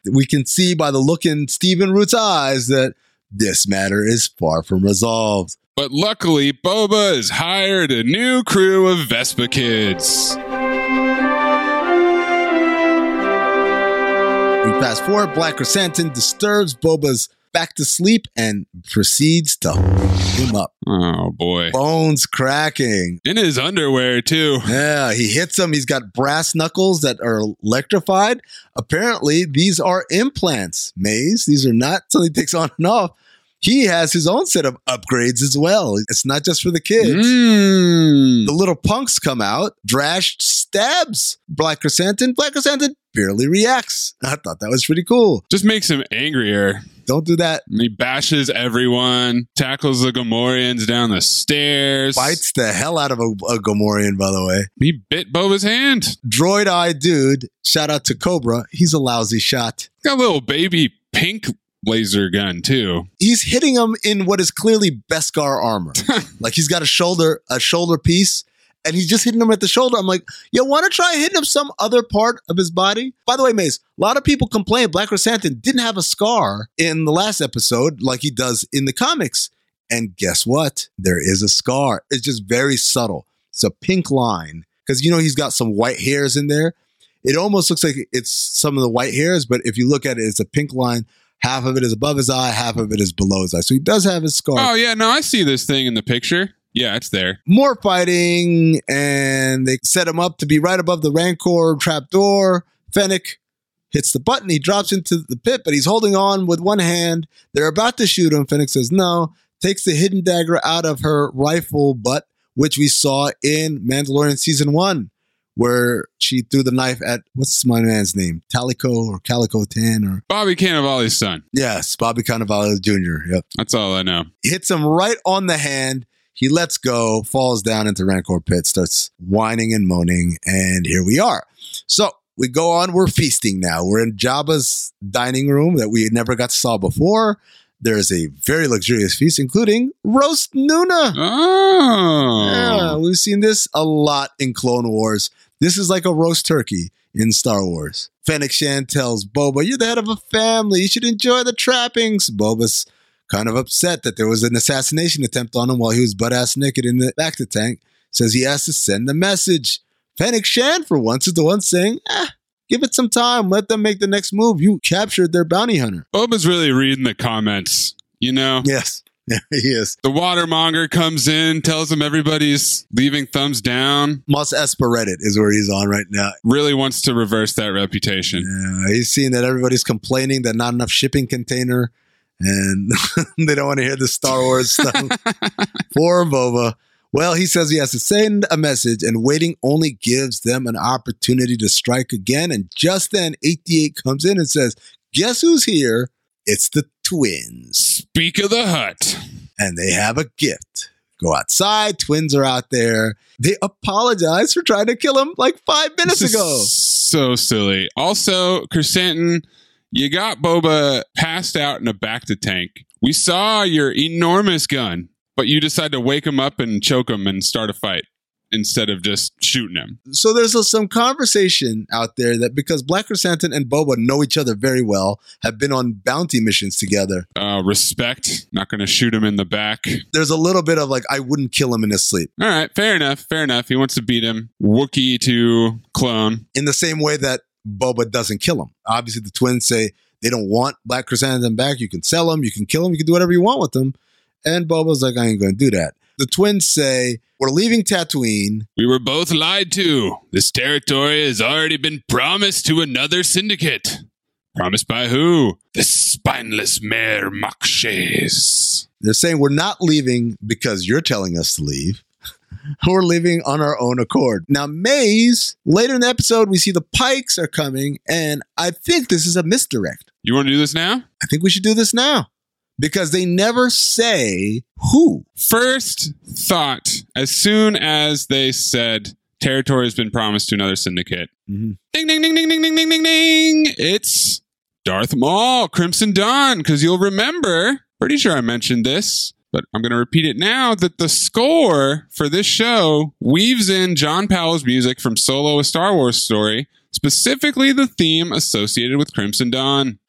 we can see by the look in Stephen Root's eyes that this matter is far from resolved. But luckily, Boba has hired a new crew of Vespa kids. We fast forward, Black Chrysanthemum disturbs Boba's back to sleep and proceeds to hold him up. Oh, boy. Bones cracking. In his underwear, too. Yeah, he hits him. He's got brass knuckles that are electrified. Apparently, these are implants, Maze. These are not something he takes on and off. He has his own set of upgrades as well. It's not just for the kids. Mm. The little punks come out. Drash stabs Black Chrysanthemum. Black Chrysanthemum barely reacts. I thought that was pretty cool. Just makes him angrier. Don't do that. And he bashes everyone, tackles the Gamorreans down the stairs. Bites the hell out of a, a Gamorrean, by the way. He bit Boba's hand. Droid Eye Dude, shout out to Cobra. He's a lousy shot. Got a little baby pink laser gun, too. He's hitting him in what is clearly Beskar armor. Like he's got a shoulder, a shoulder piece, and he's just hitting him at the shoulder. I'm like, you want to try hitting him some other part of his body? By the way, Mace, a lot of people complain Black Chrysanthemum didn't have a scar in the last episode like he does in the comics. And guess what? There is a scar. It's just very subtle. It's a pink line because, you know, he's got some white hairs in there. It almost looks like it's some of the white hairs, but if you look at it, it's a pink line. Half of it is above his eye, half of it is below his eye. So he does have his scar. Oh, yeah. No, I see this thing in the picture. Yeah, it's there. More fighting, and they set him up to be right above the Rancor trapdoor. Fennec hits the button. He drops into the pit, but he's holding on with one hand. They're about to shoot him. Fennec says no, takes the hidden dagger out of her rifle butt, which we saw in Mandalorian Season one, where she threw the knife at, what's my man's name? Talico or Calico Tan or... Bobby Cannavale's son. Yes, Bobby Cannavale Junior Yep. That's all I know. He hits him right on the hand. He lets go, falls down into Rancor pit, starts whining and moaning, and here we are. So we go on. We're feasting now. We're in Jabba's dining room that we never got to saw before. There's a very luxurious feast, including roast Nuna. Oh. Yeah, we've seen this a lot in Clone Wars. This is like a roast turkey in Star Wars. Fennec Shand tells Boba, you're the head of a family. You should enjoy the trappings. Boba's kind of upset that there was an assassination attempt on him while he was butt-ass naked in the Bacta tank. Says he has to send a message. Fennec Shand, for once, is the one saying, ah, give it some time. Let them make the next move. You captured their bounty hunter. Boba's really reading the comments, you know? Yes, yeah, he is. The watermonger comes in, tells him everybody's leaving thumbs down. Mos Espa Reddit is where he's on right now. Really wants to reverse that reputation. Yeah, he's seeing that everybody's complaining that not enough shipping container and they don't want to hear the Star Wars stuff. Poor Boba. Well, he says he has to send a message, and waiting only gives them an opportunity to strike again. And just then, eighty-eight comes in and says, guess who's here? It's the twins. Speak of the Hut. And they have a gift. Go outside. Twins are out there. They apologize for trying to kill him like five minutes This is ago. So silly. Also, Chrysanthemum, you got Boba passed out in a Bacta tank. We saw your enormous gun, but you decide to wake him up and choke him and start a fight instead of just shooting him. So there's a, some conversation out there that because Black Chrysanthemum and Boba know each other very well, have been on bounty missions together. Uh, respect. Not going to shoot him in the back. There's a little bit of like, I wouldn't kill him in his sleep. All right. Fair enough. Fair enough. He wants to beat him. Wookiee to clone. In the same way that Boba doesn't kill him. Obviously, the twins say they don't want Black Chrysanthemum back. You can sell him. You can kill him. You can do whatever you want with him. And Boba's like, I ain't going to do that. The twins say, we're leaving Tatooine. We were both lied to. This territory has already been promised to another syndicate. Promised by who? The spineless Mayor Mokshaz. They're saying we're not leaving because you're telling us to leave. We're leaving on our own accord. Now, Maze, later in the episode, we see the Pikes are coming, and I think this is a misdirect. You want to do this now? I think we should do this now. Because they never say who. First thought, as soon as they said territory has been promised to another syndicate. Mm-hmm. Ding, ding, ding, ding, ding, ding, ding, ding, ding. It's Darth Maul, Crimson Dawn. Because you'll remember, pretty sure I mentioned this, but I'm going to repeat it now, that the score for this show weaves in John Powell's music from Solo: A Star Wars Story, specifically the theme associated with Crimson Dawn.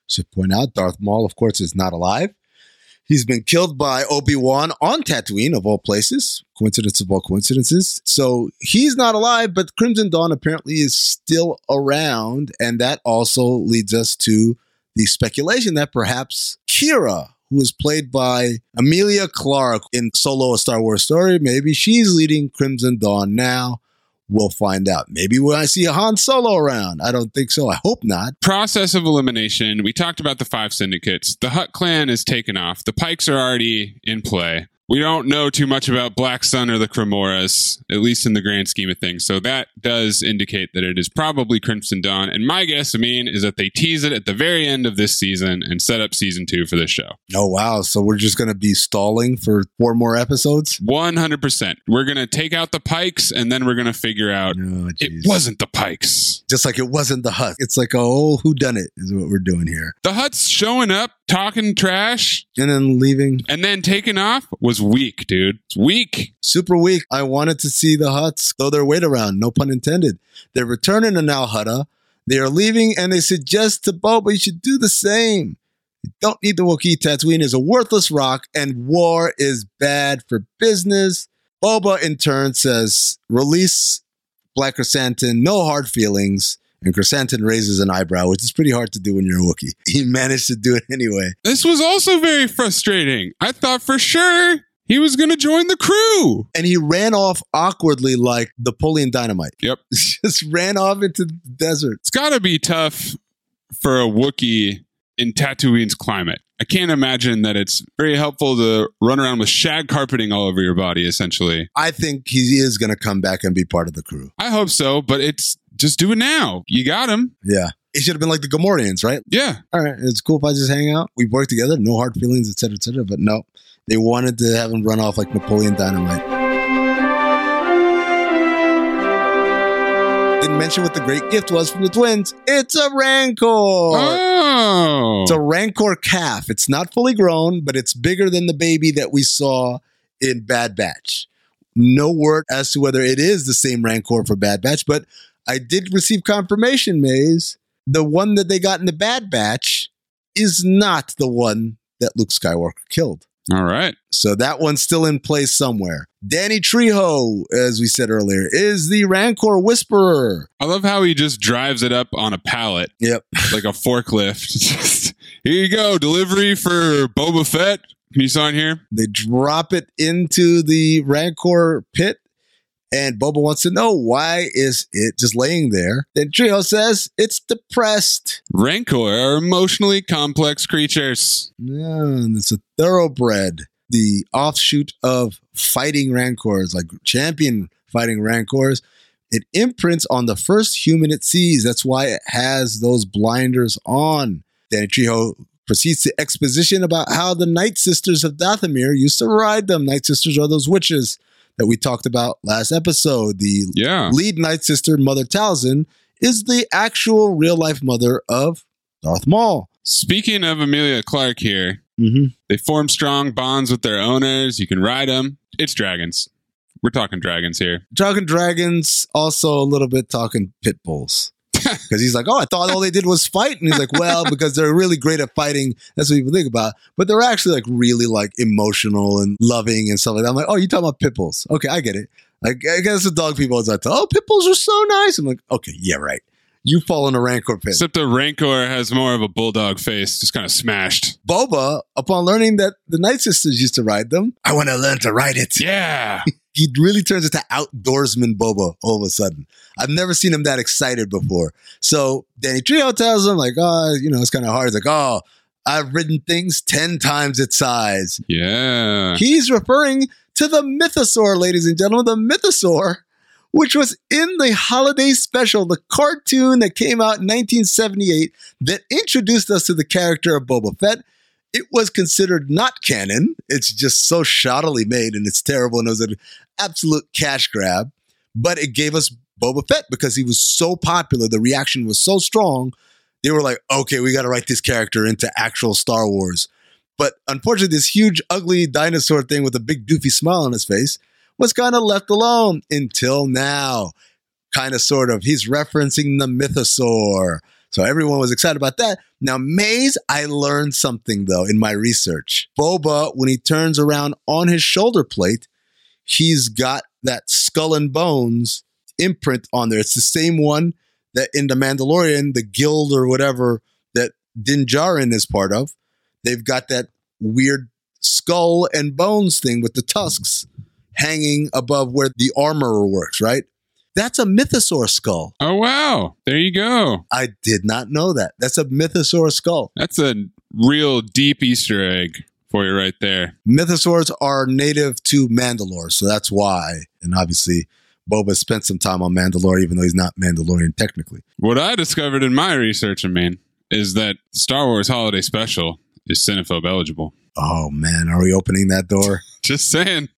Should point out, Darth Maul, of course, is not alive. He's been killed by Obi-Wan on Tatooine, of all places. Coincidence of all coincidences. So he's not alive, but Crimson Dawn apparently is still around. And that also leads us to the speculation that perhaps Kira, who was played by Emilia Clarke in Solo, A Star Wars Story, maybe she's leading Crimson Dawn now. We'll find out. Maybe when I see a Han Solo around. I don't think so. I hope not. Process of elimination. We talked about the five syndicates. The Hutt clan is taken off. The Pikes are already in play. We don't know too much about Black Sun or the Cremoras, at least in the grand scheme of things. So that does indicate that it is probably Crimson Dawn. And my guess, Amin, is that they tease it at the very end of this season and set up season two for this show. Oh, wow. So we're just going to be stalling for four more episodes? one hundred percent. We're going to take out the Pikes, and then we're going to figure out Oh, it wasn't the Pikes. Just like it wasn't the Hutt. It's like, oh, whodunit is what we're doing here. The Hutt's showing up, talking trash, And then leaving. and then taking off was weak, dude. It's weak. Super weak. I wanted to see the Hutts throw their weight around. No pun intended. They're returning to Nal Hutta. They are leaving, and they suggest to Boba you should do the same. You don't need the Wookiee. Tatooine is a worthless rock, and war is bad for business. Boba, in turn, says, release Black Chrysanthemum, no hard feelings. And Chrysanthemum raises an eyebrow, which is pretty hard to do when you're a Wookiee. He managed to do it anyway. This was also very frustrating. I thought for sure he was going to join the crew. And he ran off awkwardly like Napoleon Dynamite. Yep. Just ran off into the desert. It's got to be tough for a Wookiee in Tatooine's climate. I can't imagine that it's very helpful to run around with shag carpeting all over your body, essentially. I think he is going to come back and be part of the crew. I hope so, but it's just do it now. You got him. Yeah. It should have been like the Gamorreans, right? Yeah. All right. It's cool if I just hang out. We work together. No hard feelings, et cetera, et cetera. But no, they wanted to have him run off like Napoleon Dynamite. Didn't mention what the great gift was from the twins. It's a Rancor. Oh. It's a Rancor calf. It's not fully grown, but it's bigger than the baby that we saw in Bad Batch. No word as to whether it is the same Rancor for Bad Batch, but I did receive confirmation, Maze. The one that they got in the Bad Batch is not the one that Luke Skywalker killed. All right. So that one's still in place somewhere. Danny Trejo, as we said earlier, is the Rancor Whisperer. I love how he just drives it up on a pallet. Yep. Like a forklift. Just, here you go. Delivery for Boba Fett. Can you sign here? They drop it into the Rancor pit, and Boba wants to know, why is it just laying there? Then Trejo says it's depressed. Rancor are emotionally complex creatures. Yeah, and it's a thoroughbred, the offshoot of fighting Rancors, like champion fighting Rancors. It imprints on the first human it sees. That's why it has those blinders on. Danny Trejo proceeds to exposition about how the Night Sisters of Dathomir used to ride them. Night Sisters are those witches that we talked about last episode. The Yeah. lead Night Sister, Mother Talzin, is the actual real-life mother of Darth Maul. Speaking of Emilia Clarke here, Mm-hmm. they form strong bonds with their owners. You can ride them. It's dragons. We're talking dragons here. Talking dragons, also a little bit talking pit bulls. Because he's like, oh, I thought all they did was fight. And he's like, well, because they're really great at fighting. That's what people think about. But they're actually like really like emotional and loving and stuff like that. I'm like, oh, you're talking about pit bulls. Okay, I get it. Like, I guess the dog people is like, oh, pit bulls are so nice. I'm like, okay, yeah, right. You fall in a Rancor pit. Except the Rancor has more of a bulldog face, just kind of smashed. Boba, upon learning that the Night Sisters used to ride them, I want to learn to ride it. Yeah. He really turns into outdoorsman Boba all of a sudden. I've never seen him that excited before. So Danny Trejo tells him, like, oh, you know, it's kind of hard. He's like, oh, I've ridden things ten times its size. Yeah. He's referring to the Mythosaur, ladies and gentlemen, the Mythosaur, which was in the holiday special, the cartoon that came out in nineteen seventy-eight that introduced us to the character of Boba Fett. It was considered not canon. It's just so shoddily made and it's terrible and it was an absolute cash grab. But it gave us Boba Fett because he was so popular. The reaction was so strong. They were like, okay, we got to write this character into actual Star Wars. But unfortunately, this huge, ugly dinosaur thing with a big doofy smile on his face was kind of left alone until now. Kind of, sort of. He's referencing the Mythosaur. So everyone was excited about that. Now, Maze, I learned something, though, in my research. Boba, when he turns around on his shoulder plate, he's got that skull and bones imprint on there. It's the same one that in The Mandalorian, the guild or whatever that Din Djarin is part of. They've got that weird skull and bones thing with the tusks hanging above where the armorer works, right? That's a mythosaur skull. Oh, wow. There you go. I did not know that. That's a mythosaur skull. That's a real deep Easter egg for you right there. Mythosaurs are native to Mandalore, so that's why. And obviously, Boba spent some time on Mandalore, even though he's not Mandalorian technically. What I discovered in my research, I mean, is that Star Wars Holiday Special is Cinephobe eligible. Oh, man. Are we opening that door? Just saying.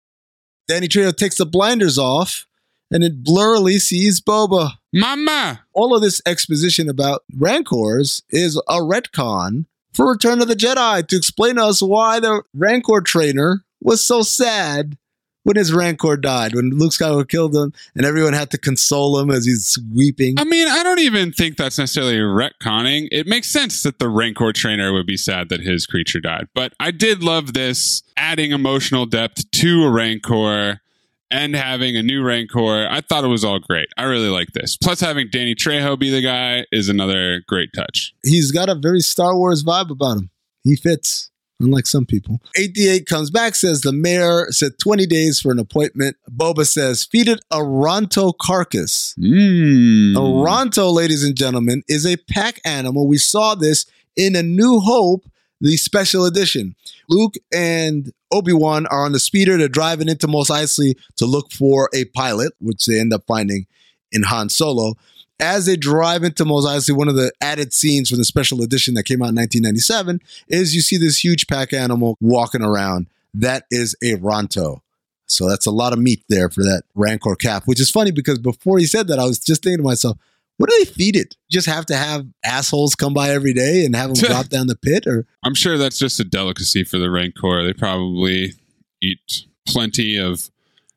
Danny Trejo takes the blinders off, and it blurrily sees Boba. Mama! All of this exposition about Rancors is a retcon for Return of the Jedi to explain to us why the Rancor trainer was so sad when his Rancor died, when Luke Skywalker killed him, and everyone had to console him as he's weeping. I mean, I don't even think that's necessarily retconning. It makes sense that the Rancor trainer would be sad that his creature died. But I did love this, adding emotional depth to a Rancor and having a new Rancor. I thought it was all great. I really like this. Plus, having Danny Trejo be the guy is another great touch. He's got a very Star Wars vibe about him. He fits. Unlike some people. eighty-eight comes back, says the mayor said twenty days for an appointment. Boba says, feed it a Ronto carcass. Mm. A Ronto, ladies and gentlemen, is a pack animal. We saw this in A New Hope, the special edition. Luke and Obi-Wan are on the speeder. They're driving into Mos Eisley to look for a pilot, which they end up finding in Han Solo. As they drive into Mos Eisley, one of the added scenes from the special edition that came out in nineteen ninety-seven is you see this huge pack animal walking around. That is a Ronto. So that's a lot of meat there for that Rancor calf, which is funny because before he said that, I was just thinking to myself, what do they feed it? Just have to have assholes come by every day and have them drop down the pit? Or I'm sure that's just a delicacy for the Rancor. They probably eat plenty of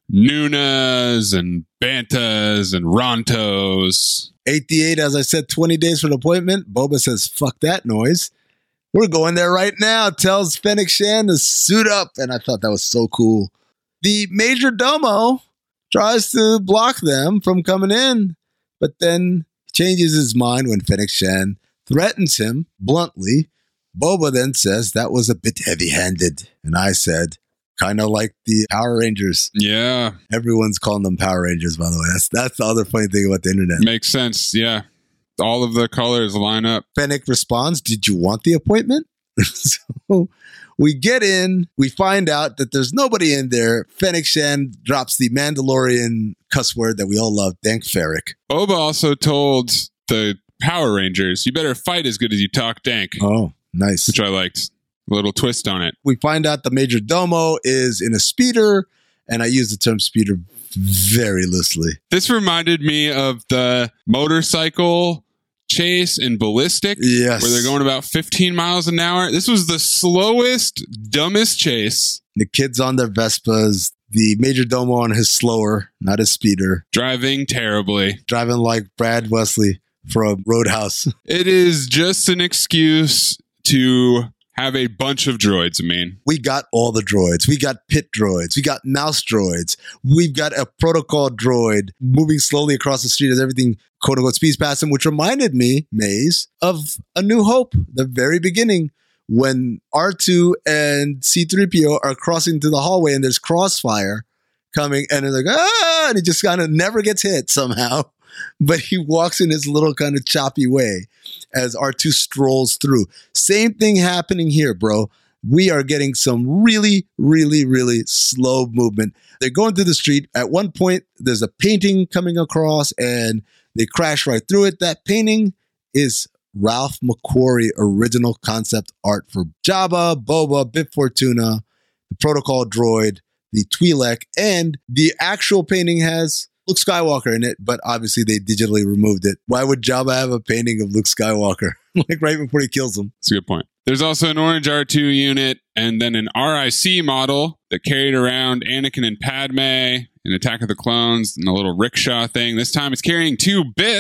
Nunas and Bantas and Rontos. eighty-eight, as I said, twenty days for an appointment. Boba says, fuck that noise. We're going there right now. Tells Fennec Shand to suit up. And I thought that was so cool. The Major Domo tries to block them from coming in, but then changes his mind when Fennec Shand threatens him bluntly. Boba then says that was a bit heavy-handed. And I said, kind of like the Power Rangers. Yeah. Everyone's calling them Power Rangers, by the way. That's that's the other funny thing about the internet. Makes sense. Yeah. All of the colors line up. Fennec responds, did you want the appointment? So we get in. We find out that there's nobody in there. Fennec Shand drops the Mandalorian cuss word that we all love, Dank Farrik. Boba also told the Power Rangers, you better fight as good as you talk dank. Oh, nice. Which I liked. A little twist on it. We find out the Major Domo is in a speeder, and I use the term speeder very loosely. This reminded me of the motorcycle chase in Ballistic, yes, where they're going about fifteen miles an hour. This was the slowest, dumbest chase. The kids on their Vespas, the Major Domo on his slower, not his speeder. Driving terribly. Driving like Brad Wesley from Roadhouse. It is just an excuse to have a bunch of droids, I mean. We got all the droids. We got pit droids. We got mouse droids. We've got a protocol droid moving slowly across the street as everything, quote unquote, speeds past him, which reminded me, Maze, of A New Hope, the very beginning, when R two and C three P O are crossing through the hallway and there's crossfire coming and they're like, ah, and he just kind of never gets hit somehow. But he walks in his little kind of choppy way as R two strolls through. Same thing happening here, bro. We are getting some really, really, really slow movement. They're going through the street. At one point, there's a painting coming across and they crash right through it. That painting is Ralph McQuarrie original concept art for Jabba, Boba, Bib Fortuna, the protocol droid, the Twi'lek, and the actual painting has Luke Skywalker in it, but obviously they digitally removed it. Why would Jabba have a painting of Luke Skywalker? Like right before he kills him. That's a good point. There's also an orange R two unit and then an R I C model that carried around Anakin and Padme in Attack of the Clones and a little rickshaw thing. This time it's carrying two Bith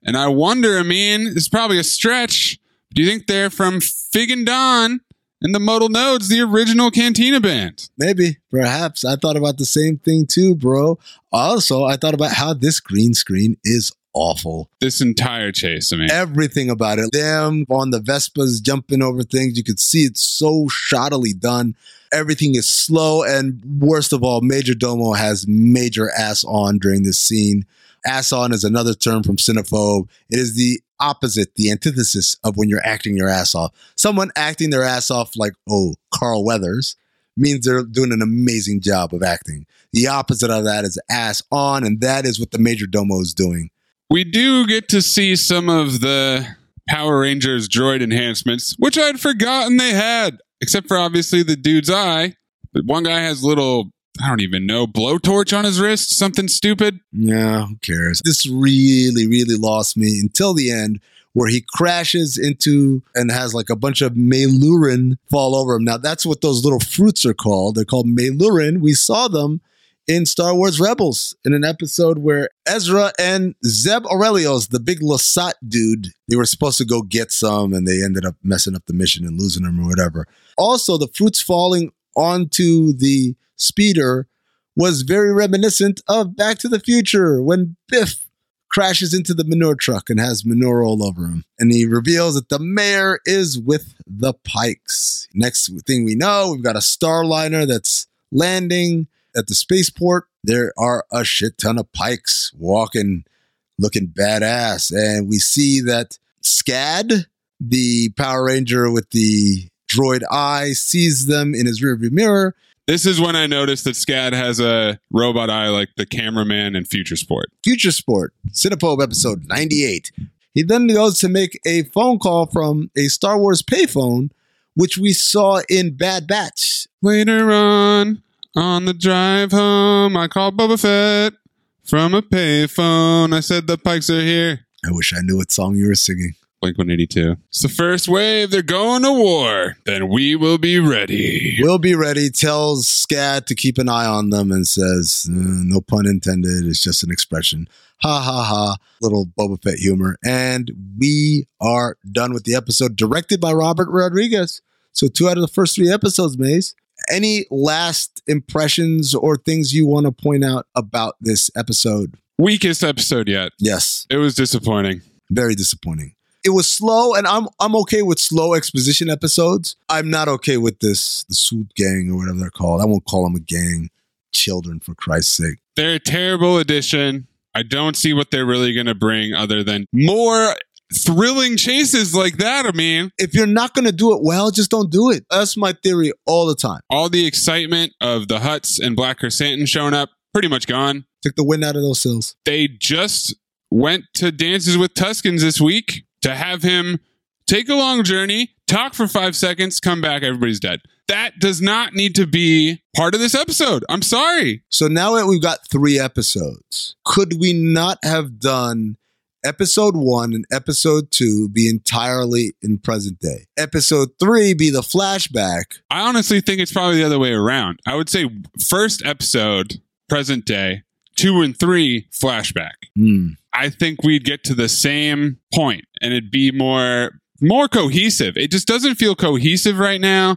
And I wonder, I mean, it's probably a stretch. Do you think they're from Fig and Don and the Modal Nodes, the original Cantina band? Maybe, perhaps. I thought about the same thing too, bro. Also, I thought about how this green screen is awful. This entire chase, I mean. Everything about it. Them on the Vespas jumping over things. You could see it's so shoddily done. Everything is slow. And worst of all, Major Domo has major ass on during this scene. Ass on is another term from Cinephobe. It is the opposite, the antithesis of when you're acting your ass off. Someone acting their ass off like, oh, Carl Weathers, means they're doing an amazing job of acting. The opposite of that is ass on, and that is what the Major Domo is doing. We do get to see some of the Power Rangers droid enhancements, which I'd forgotten they had, except for obviously the dude's eye. But one guy has little, I don't even know, blowtorch on his wrist, something stupid. Yeah, who cares? This really, really lost me until the end, where he crashes into and has like a bunch of Meilurin fall over him. Now, that's what those little fruits are called. They're called Meilurin. We saw them in Star Wars Rebels in an episode where Ezra and Zeb Aurelios, the big Lasat dude, they were supposed to go get some and they ended up messing up the mission and losing them or whatever. Also, the fruits falling onto the speeder was very reminiscent of Back to the Future when Biff crashes into the manure truck and has manure all over him. And he reveals that the mayor is with the Pikes. Next thing we know, we've got a Starliner that's landing at the spaceport. There are a shit ton of Pikes walking, looking badass. And we see that Scad, the Power Ranger with the droid eye, sees them in his rearview mirror. This is when I noticed that Scad has a robot eye like the cameraman in Future Sport. Future Sport, Cinephobe episode ninety-eight. He then goes to make a phone call from a Star Wars payphone, which we saw in Bad Batch. Later on, on the drive home, I called Boba Fett from a payphone. I said the Pikes are here. I wish I knew what song you were singing. Blink one eighty-two. It's the first wave. They're going to war. Then we will be ready. We'll be ready. Tells Scad to keep an eye on them and says, uh, no pun intended. It's just an expression. Ha ha ha. Little Boba Fett humor. And we are done with the episode, directed by Robert Rodriguez. So two out of the first three episodes, Maze. Any last impressions or things you want to point out about this episode? Weakest episode yet. Yes. It was disappointing. Very disappointing. It was slow, and I'm I'm okay with slow exposition episodes. I'm not okay with this, the Swoop Gang or whatever they're called. I won't call them a gang. Children, for Christ's sake. They're a terrible addition. I don't see what they're really going to bring other than more thrilling chases like that. I mean, if you're not going to do it well, just don't do it. That's my theory all the time. All the excitement of the Hutts and Black Chrysanthemum showing up, pretty much gone. Took the wind out of those sails. They just went to Dances with Tuskens this week to have him take a long journey, talk for five seconds, come back, everybody's dead. That does not need to be part of this episode. I'm sorry. So now that we've got three episodes, could we not have done episode one and episode two be entirely in present day? Episode three be the flashback. I honestly think it's probably the other way around. I would say first episode, present day, two and three, flashback. Mm. I think we'd get to the same point and it'd be more more cohesive. It just doesn't feel cohesive right now.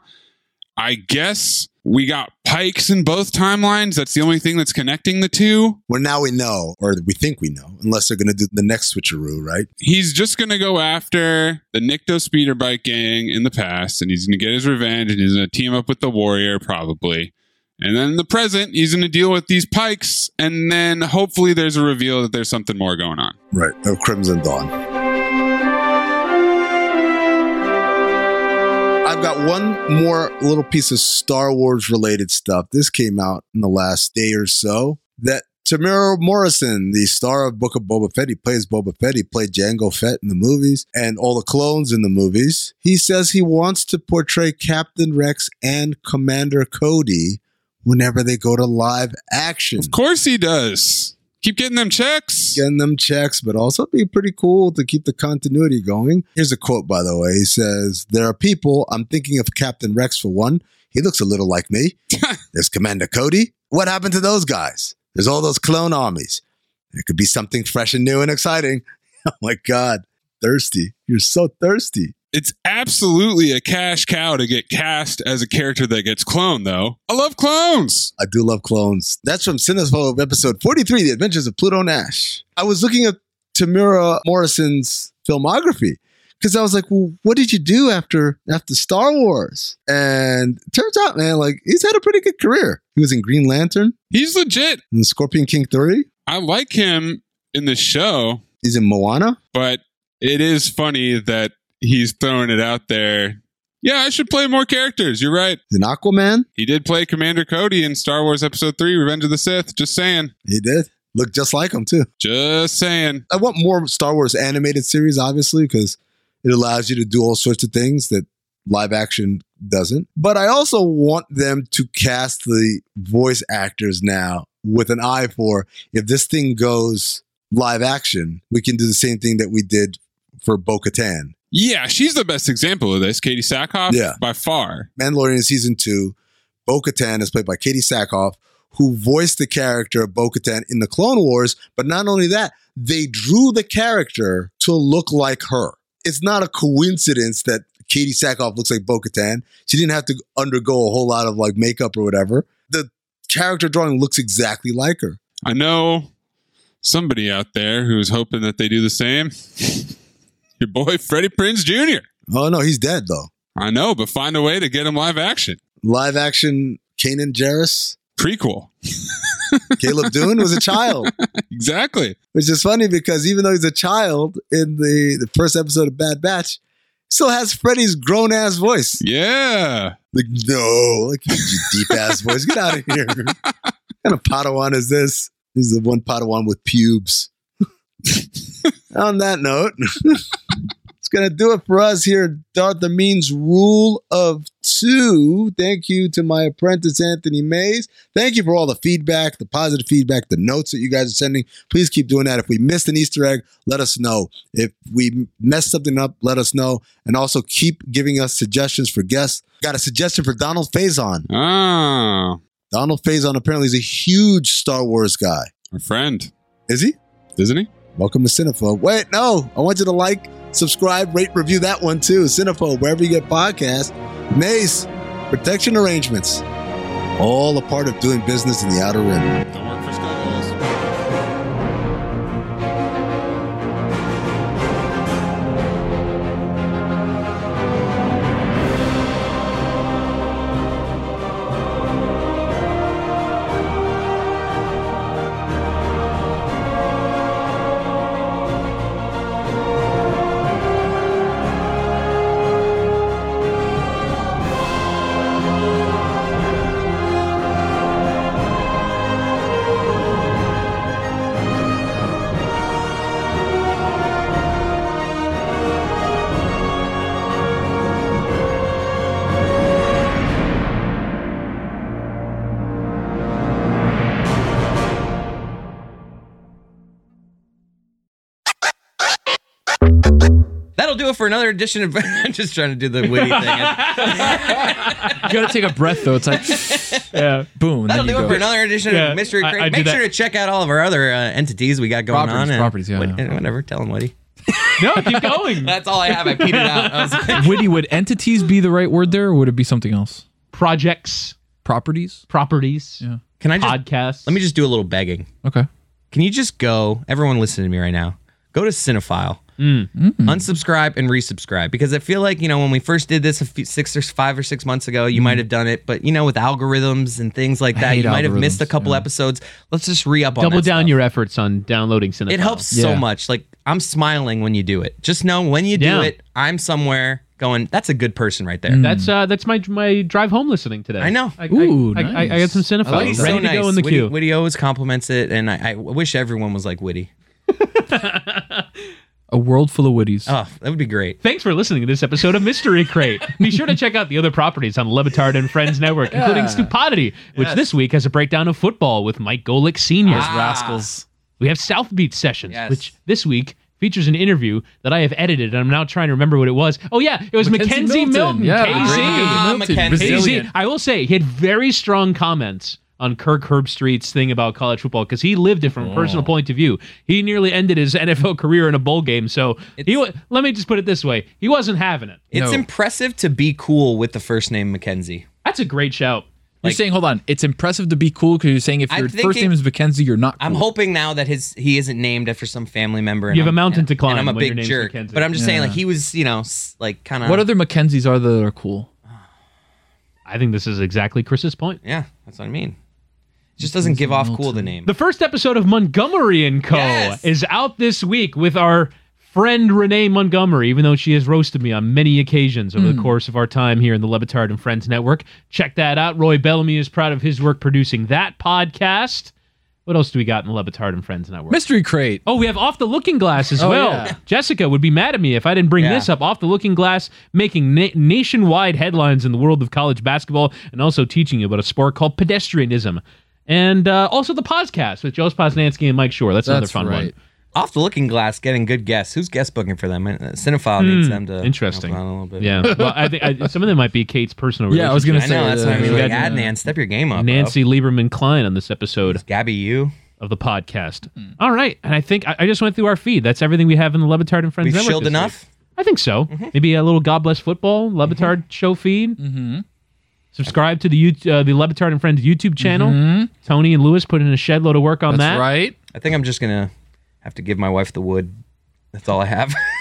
I guess we got Pikes in both timelines. That's the only thing that's connecting the two. Well, now we know, or we think we know, unless they're going to do the next switcheroo, right? He's just going to go after the Nikto speeder bike gang in the past, and he's going to get his revenge, and he's going to team up with the Warrior, probably. And then in the present, he's going to deal with these Pikes, and then hopefully there's a reveal that there's something more going on. Right, of Crimson Dawn. I've got one more little piece of Star Wars related stuff. This came out in the last day or so. That Temuera Morrison, the star of Book of Boba Fett, he plays Boba Fett. He played Jango Fett in the movies and all the clones in the movies. He says he wants to portray Captain Rex and Commander Cody whenever they go to live action. Of course he does. Keep getting them checks. Getting them checks, but also be pretty cool to keep the continuity going. Here's a quote, by the way. He says, there are people, I'm thinking of Captain Rex for one. He looks a little like me. There's Commander Cody. What happened to those guys? There's all those clone armies. It could be something fresh and new and exciting. Oh my God. Thirsty. You're so thirsty. It's absolutely a cash cow to get cast as a character that gets cloned, though. I love clones. I do love clones. That's from Cinephobe episode forty-three, The Adventures of Pluto Nash. I was looking at Tamira Morrison's filmography because I was like, well, what did you do after after Star Wars? And it turns out, man, like he's had a pretty good career. He was in Green Lantern. He's legit. In Scorpion King three. I like him in the show. He's in Moana. But it is funny that he's throwing it out there. Yeah, I should play more characters. You're right. He's in Aquaman. He did play Commander Cody in Star Wars Episode three, Revenge of the Sith. Just saying. He did. Looked just like him, too. Just saying. I want more Star Wars animated series, obviously, because it allows you to do all sorts of things that live action doesn't. But I also want them to cast the voice actors now with an eye for if this thing goes live action, we can do the same thing that we did for Bo-Katan. Yeah, she's the best example of this. Katie Sackhoff, yeah. by far. Mandalorian season two, Bo-Katan is played by Katie Sackhoff, who voiced the character of Bo-Katan in the Clone Wars. But not only that, they drew the character to look like her. It's not a coincidence that Katie Sackhoff looks like Bo-Katan. She didn't have to undergo a whole lot of like makeup or whatever. The character drawing looks exactly like her. I know somebody out there who's hoping that they do the same. Your boy, Freddie Prinze Junior Oh, no, he's dead, though. I know, but find a way to get him live action. Live action Kanan Jarrus. Prequel. Caleb Dune was a child. Exactly. Which is funny because even though he's a child in the, the first episode of Bad Batch, still has Freddie's grown-ass voice. Yeah. Like, no, like your deep-ass voice. Get out of here. What kind of Padawan is this? This is the one Padawan with pubes. On that note, it's going to do it for us here at Darth Amin's Rule of Two. Thank you to my apprentice, Anthony Mays. Thank you for all the feedback, the positive feedback, the notes that you guys are sending. Please keep doing that. If we missed an Easter egg, let us know. If we messed something up, let us know. And also keep giving us suggestions for guests. Got a suggestion for Donald Faison. Oh. Donald Faison apparently is a huge Star Wars guy. Our friend. Is he? Isn't he? Welcome to Cinephobe. Wait, no. I want you to like, subscribe, rate, review that one too. Cinephobe, wherever you get podcasts. Mace, protection arrangements. All a part of doing business in the Outer Rim. Don't work for Skyballs. That'll do it for another edition of. I'm just trying to do the witty thing. You gotta take a breath though. It's like, Yeah. boom. And That'll then do you it go. for another edition Yeah, of Mystery I- Crate. I do Make that. sure to check out all of our other uh, entities we got going Properties, on. and- properties, yeah, what- yeah. Whatever. Tell them, Woody. No, keep going. That's all I have. I petered out. I was like, Witty, would entities be the right word there, or would it be something else? Projects, Properties? properties, Yeah. can I just podcasts. let me just do a little begging? Okay. Can you just go? Everyone, listen to me right now. Go to Cinephile. Mm. Unsubscribe and resubscribe, because I feel like, you know, when we first did this a few, six or five or six months ago, you might have done it, but you know, with algorithms and things like I that, hate you might have missed a algorithms, couple yeah. episodes. Let's just re-up on Double that down stuff. your efforts on downloading Cinephile. It helps so Yeah. much. Like, I'm smiling when you do it. Just know when you do Yeah. it, I'm somewhere going, that's a good person right there. Mm. That's uh, that's my my drive home listening today. I know. I, Ooh, I, I, I, I got nice. some Cinephile I like Witty's that. ready so to nice. go in the Witty, queue. Witty always compliments it, and I, I wish everyone was like Witty. A world full of witties. Oh, that would be great. Thanks for listening to this episode of Mystery Crate. Be sure to check out the other properties on Levitard and Friends Network, including Stupidity, which this week has a breakdown of football with Mike Golick Senior Ah. Rascals. We have South Beach Sessions, Yes. which this week features an interview that I have edited, and I'm now trying to remember what it was. Oh, yeah, it was Mackenzie, Mackenzie Milton. Milton. Yeah, K Z. the great Ah, Mackenzie Milton. Mackenzie. K Z. Brazilian. I will say, he had very strong comments on Kirk Herbstreit's thing about college football because he lived it from a personal point of view. He nearly ended his N F L career in a bowl game. So he wa- let me just put it this way. He wasn't having it. It's No. impressive to be cool with the first name Mackenzie. That's a great shout. You're saying, hold on, it's impressive to be cool because you're saying if I'm your first thinking- name is Mackenzie, you're not cool. I'm hoping now that his he isn't named after some family member. And You have I'm- a mountain to climb And I'm a when your big name's jerk. Mackenzie. But I'm just saying, Yeah. like, he was, you know, s- like kind of. What other Mackenzies are there that are cool? I think this is exactly Chris's point. Yeah, that's what I mean. It just doesn't give off cool the name. The first episode of Montgomery and Co. Yes. is out this week with our friend Renee Montgomery, even though she has roasted me on many occasions over the course of our time here in the Levitard and Friends Network. Check that out. Roy Bellamy is proud of his work producing that podcast. What else do we got in the Levitard and Friends Network? Mystery Crate. Oh, we have Off the Looking Glass as Oh, well. yeah. Jessica would be mad at me if I didn't bring Yeah. this up. Off the Looking Glass, making na- nationwide headlines in the world of college basketball and also teaching you about a sport called pedestrianism. And uh, also the podcast with Joe Posnanski and Mike Shore. That's, another That's fun right. one. Off the Looking Glass, getting good guests. Who's guest booking for them? Uh, Cinephile needs them to. Interesting. help out a little bit. Yeah. Well, I think I, some of them might be Kate's personal Yeah, I was relationship. gonna I know. say, That's what I mean. uh, Like, got- Adnan, step your game up. Nancy Lieberman Klein on this episode bro. Gabby, you. of the podcast. All right. And I think I, I just went through our feed. That's everything we have in the Levitard and Friends We've Network chilled this enough. week. I think so. Maybe a little God Bless Football, Levitard show feed. Mm-hmm. Subscribe to the you- uh, the Levitard and Friends YouTube channel. Tony and Lewis put in a shed load of work on That's that. right. I think I'm just gonna have to give my wife the wood. That's all I have.